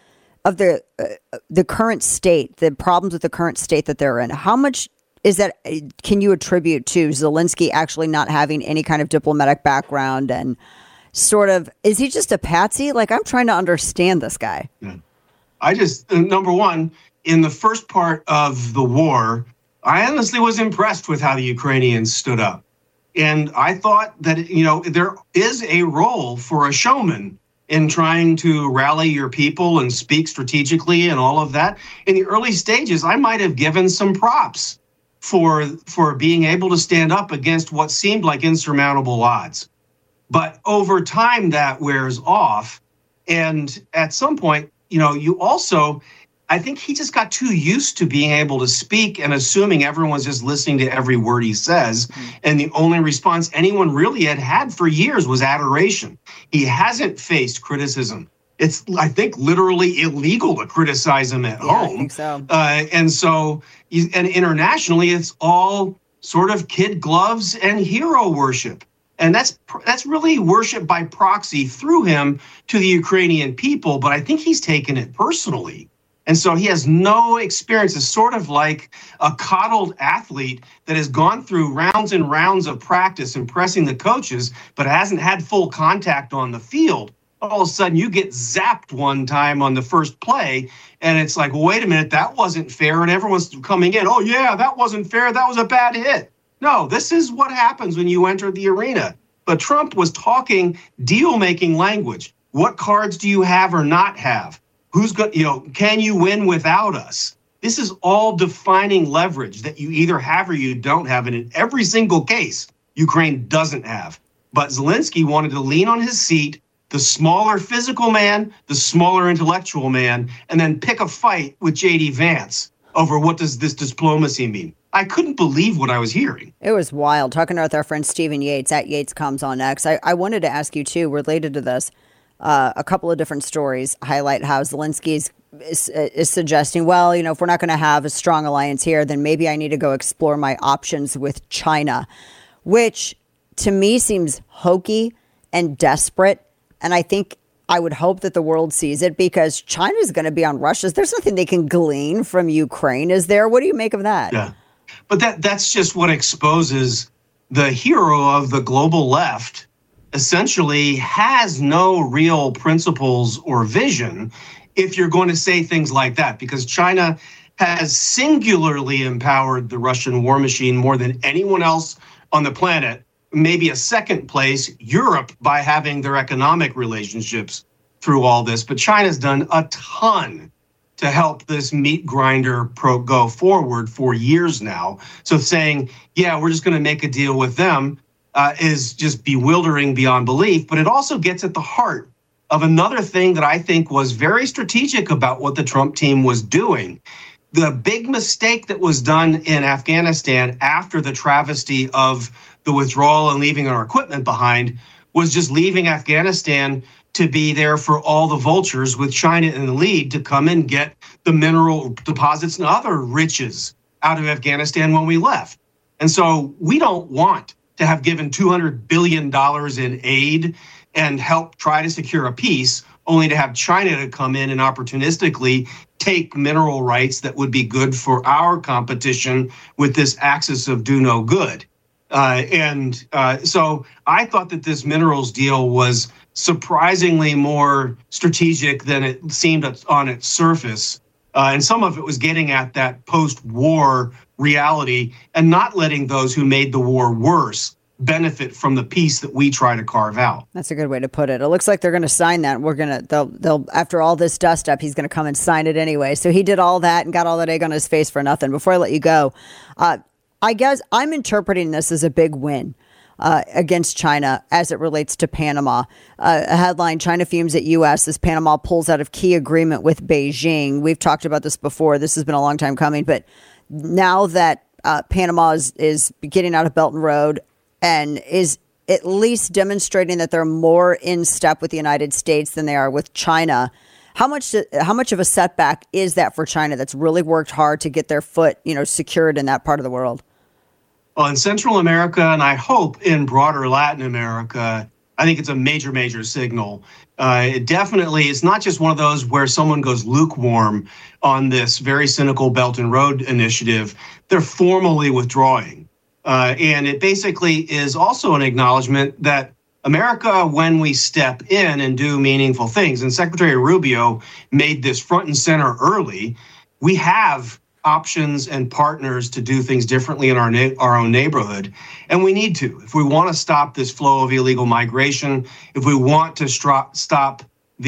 current state, the problems with the current state that they're in, how much is that, can you attribute to Zelensky actually not having any kind of diplomatic background and sort of, is he just a patsy? Like, I'm trying to understand this guy.
I just, number one, in the first part of the war, I honestly was impressed with how the Ukrainians stood up. And I thought that, there is a role for a showman in trying to rally your people and speak strategically and all of that. In the early stages, I might have given some props for being able to stand up against what seemed like insurmountable odds. But over time, that wears off. And at some point, you also, I think he just got too used to being able to speak and assuming everyone's just listening to every word he says. And the only response anyone really had for years was adoration. He hasn't faced criticism. It's, I think, literally illegal to criticize him at home. I think so. And internationally, it's all sort of kid gloves and hero worship. And that's really worship by proxy through him to the Ukrainian people. But I think he's taken it personally. And so he has no experience. It's sort of like a coddled athlete that has gone through rounds and rounds of practice impressing the coaches, but hasn't had full contact on the field. All of a sudden, you get zapped one time on the first play, and it's like, wait a minute, that wasn't fair, and everyone's coming in. Oh, yeah, that wasn't fair. That was a bad hit. No, this is what happens when you enter the arena. But Trump was talking deal-making language. What cards do you have or not have? Who's going? Can you win without us? This is all defining leverage that you either have or you don't have, and in every single case, Ukraine doesn't have. But Zelensky wanted to lean on his seat, the smaller physical man, the smaller intellectual man, and then pick a fight with J.D. Vance. over what does this diplomacy mean. I couldn't believe what I was hearing.
It was wild. Talking with our friend Stephen Yates at Yates Comes on X. I wanted to ask you, too, related to this, a couple of different stories highlight how Zelensky is suggesting, well, if we're not going to have a strong alliance here, then maybe I need to go explore my options with China, which to me seems hokey and desperate. And I would hope that the world sees it, because China is going to be on Russia's. There's nothing they can glean from Ukraine, is there? What do you make of that?
Yeah. But that's just what exposes the hero of the global left essentially has no real principles or vision if you're going to say things like that, because China has singularly empowered the Russian war machine more than anyone else on the planet. Maybe a second place, Europe, by having their economic relationships through all this. But China's done a ton to help this meat grinder go forward for years now. So saying, yeah, we're just going to make a deal with them is just bewildering beyond belief. But it also gets at the heart of another thing that I think was very strategic about what the Trump team was doing. The big mistake that was done in Afghanistan after the travesty of the withdrawal and leaving our equipment behind was just leaving Afghanistan to be there for all the vultures, with China in the lead, to come and get the mineral deposits and other riches out of Afghanistan when we left. And so we don't want to have given $200 billion in aid and help try to secure a peace, only to have China to come in and opportunistically take mineral rights that would be good for our competition with this axis of do no good. So I thought that this minerals deal was surprisingly more strategic than it seemed on its surface. And some of it was getting at that post-war reality and not letting those who made the war worse benefit from the peace that we try to carve out.
That's a good way to put it. It looks like they're going to sign that. They'll after all this dust up, he's going to come and sign it anyway. So he did all that and got all that egg on his face for nothing. Before I let you go, I guess I'm interpreting this as a big win against China as it relates to Panama. A headline, China fumes at U.S. as Panama pulls out of key agreement with Beijing. We've talked about this before. This has been a long time coming. But now that Panama is getting out of Belt and Road and is at least demonstrating that they're more in step with the United States than they are with China, how much of a setback is that for China that's really worked hard to get their foot, secured in that part of the world?
Well, in Central America, and I hope in broader Latin America, I think it's a major, major signal. It definitely is not just one of those where someone goes lukewarm on this very cynical Belt and Road initiative. They're formally withdrawing. And it basically is also an acknowledgement that America, when we step in and do meaningful things, and Secretary Rubio made this front and center early, we have options and partners to do things differently in our own neighborhood. And we need to. If we want to stop this flow of illegal migration, if we want to stop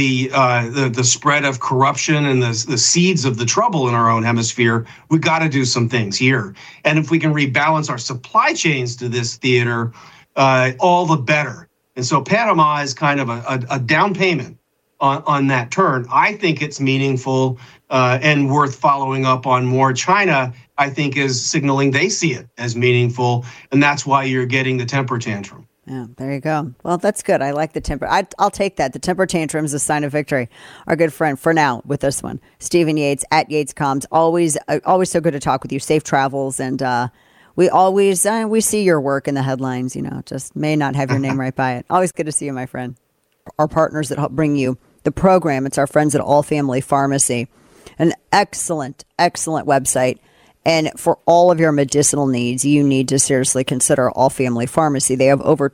the spread of corruption and the seeds of the trouble in our own hemisphere, we got to do some things here. And if we can rebalance our supply chains to this theater, all the better. And so Panama is kind of a down payment on that turn. I think it's meaningful and worth following up on more. China, I think, is signaling they see it as meaningful, and that's why you're getting the temper tantrum.
Yeah, there you go. Well, that's good. I like the temper. I'll take that. The temper tantrum is a sign of victory. Our good friend, for now, with this one, Stephen Yates at Yates Comms. Always so good to talk with you. Safe travels, and we always we see your work in the headlines. Just may not have your name right by it. Always good to see you, my friend. Our partners that help bring you the program. It's our friends at All Family Pharmacy. An excellent, excellent website. And for all of your medicinal needs, you need to seriously consider All Family Pharmacy. They have over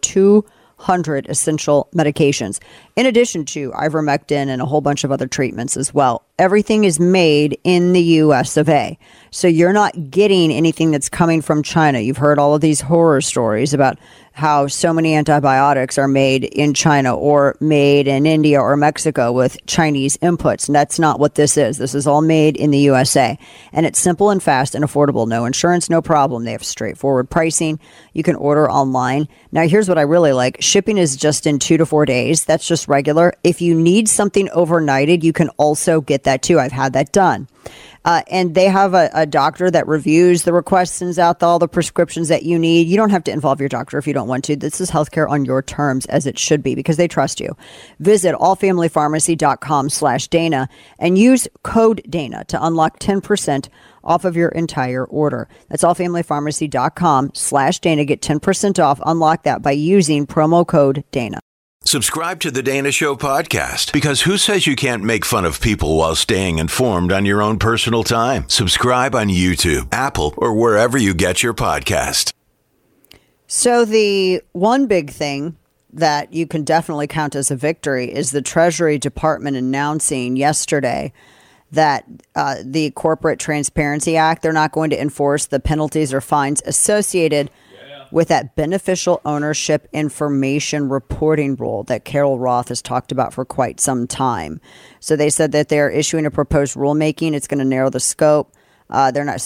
200 essential medications, in addition to ivermectin and a whole bunch of other treatments as well. Everything is made in the U.S. of A. So you're not getting anything that's coming from China. You've heard all of these horror stories about how so many antibiotics are made in China or made in India or Mexico with Chinese inputs. And that's not what this is. This is all made in the USA. And it's simple and fast and affordable. No insurance, no problem. They have straightforward pricing. You can order online. Now, here's what I really like. Shipping is just in 2 to 4 days. That's just regular. If you need something overnighted, you can also get that too. I've had that done. And they have a doctor that reviews the requests, sends out all the prescriptions that you need. You don't have to involve your doctor if you don't want to. This is healthcare on your terms, as it should be, because they trust you. Visit allfamilypharmacy.com/Dana and use code Dana to unlock 10% off of your entire order. That's allfamilypharmacy.com/Dana. Get 10% off. Unlock that by using promo code Dana.
Subscribe to the Dana Show podcast, because who says you can't make fun of people while staying informed on your own personal time? Subscribe on YouTube, Apple, or wherever you get your podcast.
So the one big thing that you can definitely count as a victory is the Treasury Department announcing yesterday that the Corporate Transparency Act, they're not going to enforce the penalties or fines associated with that beneficial ownership information reporting rule that Carol Roth has talked about for quite some time. So they said that they're issuing a proposed rulemaking. It's going to narrow the scope. That's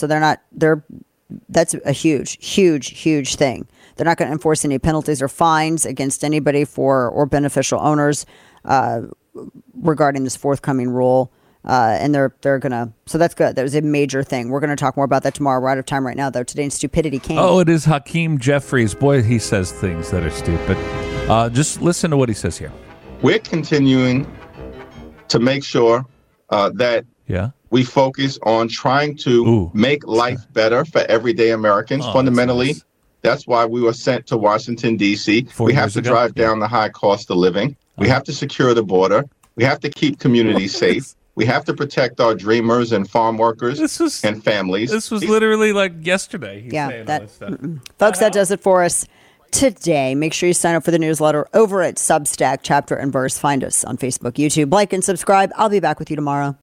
a huge thing. They're not going to enforce any penalties or fines against anybody or beneficial owners regarding this forthcoming rule. And they're gonna, so that's good. That was a major thing. We're gonna talk more about that tomorrow. We're out of time right now, though. Today in Stupidity King.
Oh, it is Hakeem Jeffries. Boy, he says things that are stupid. Just listen to what he says here.
We're continuing to make sure that we focus on trying to make life better for everyday Americans. Fundamentally, that's why we were sent to Washington, D.C. We have to drive down the high cost of living. We have to secure the border. We have to keep communities safe. We have to protect our dreamers and farm workers and families.
This was literally like yesterday.
Folks, that does it for us today. Make sure you sign up for the newsletter over at Substack, Chapter and Verse. Find us on Facebook, YouTube. Like and subscribe. I'll be back with you tomorrow.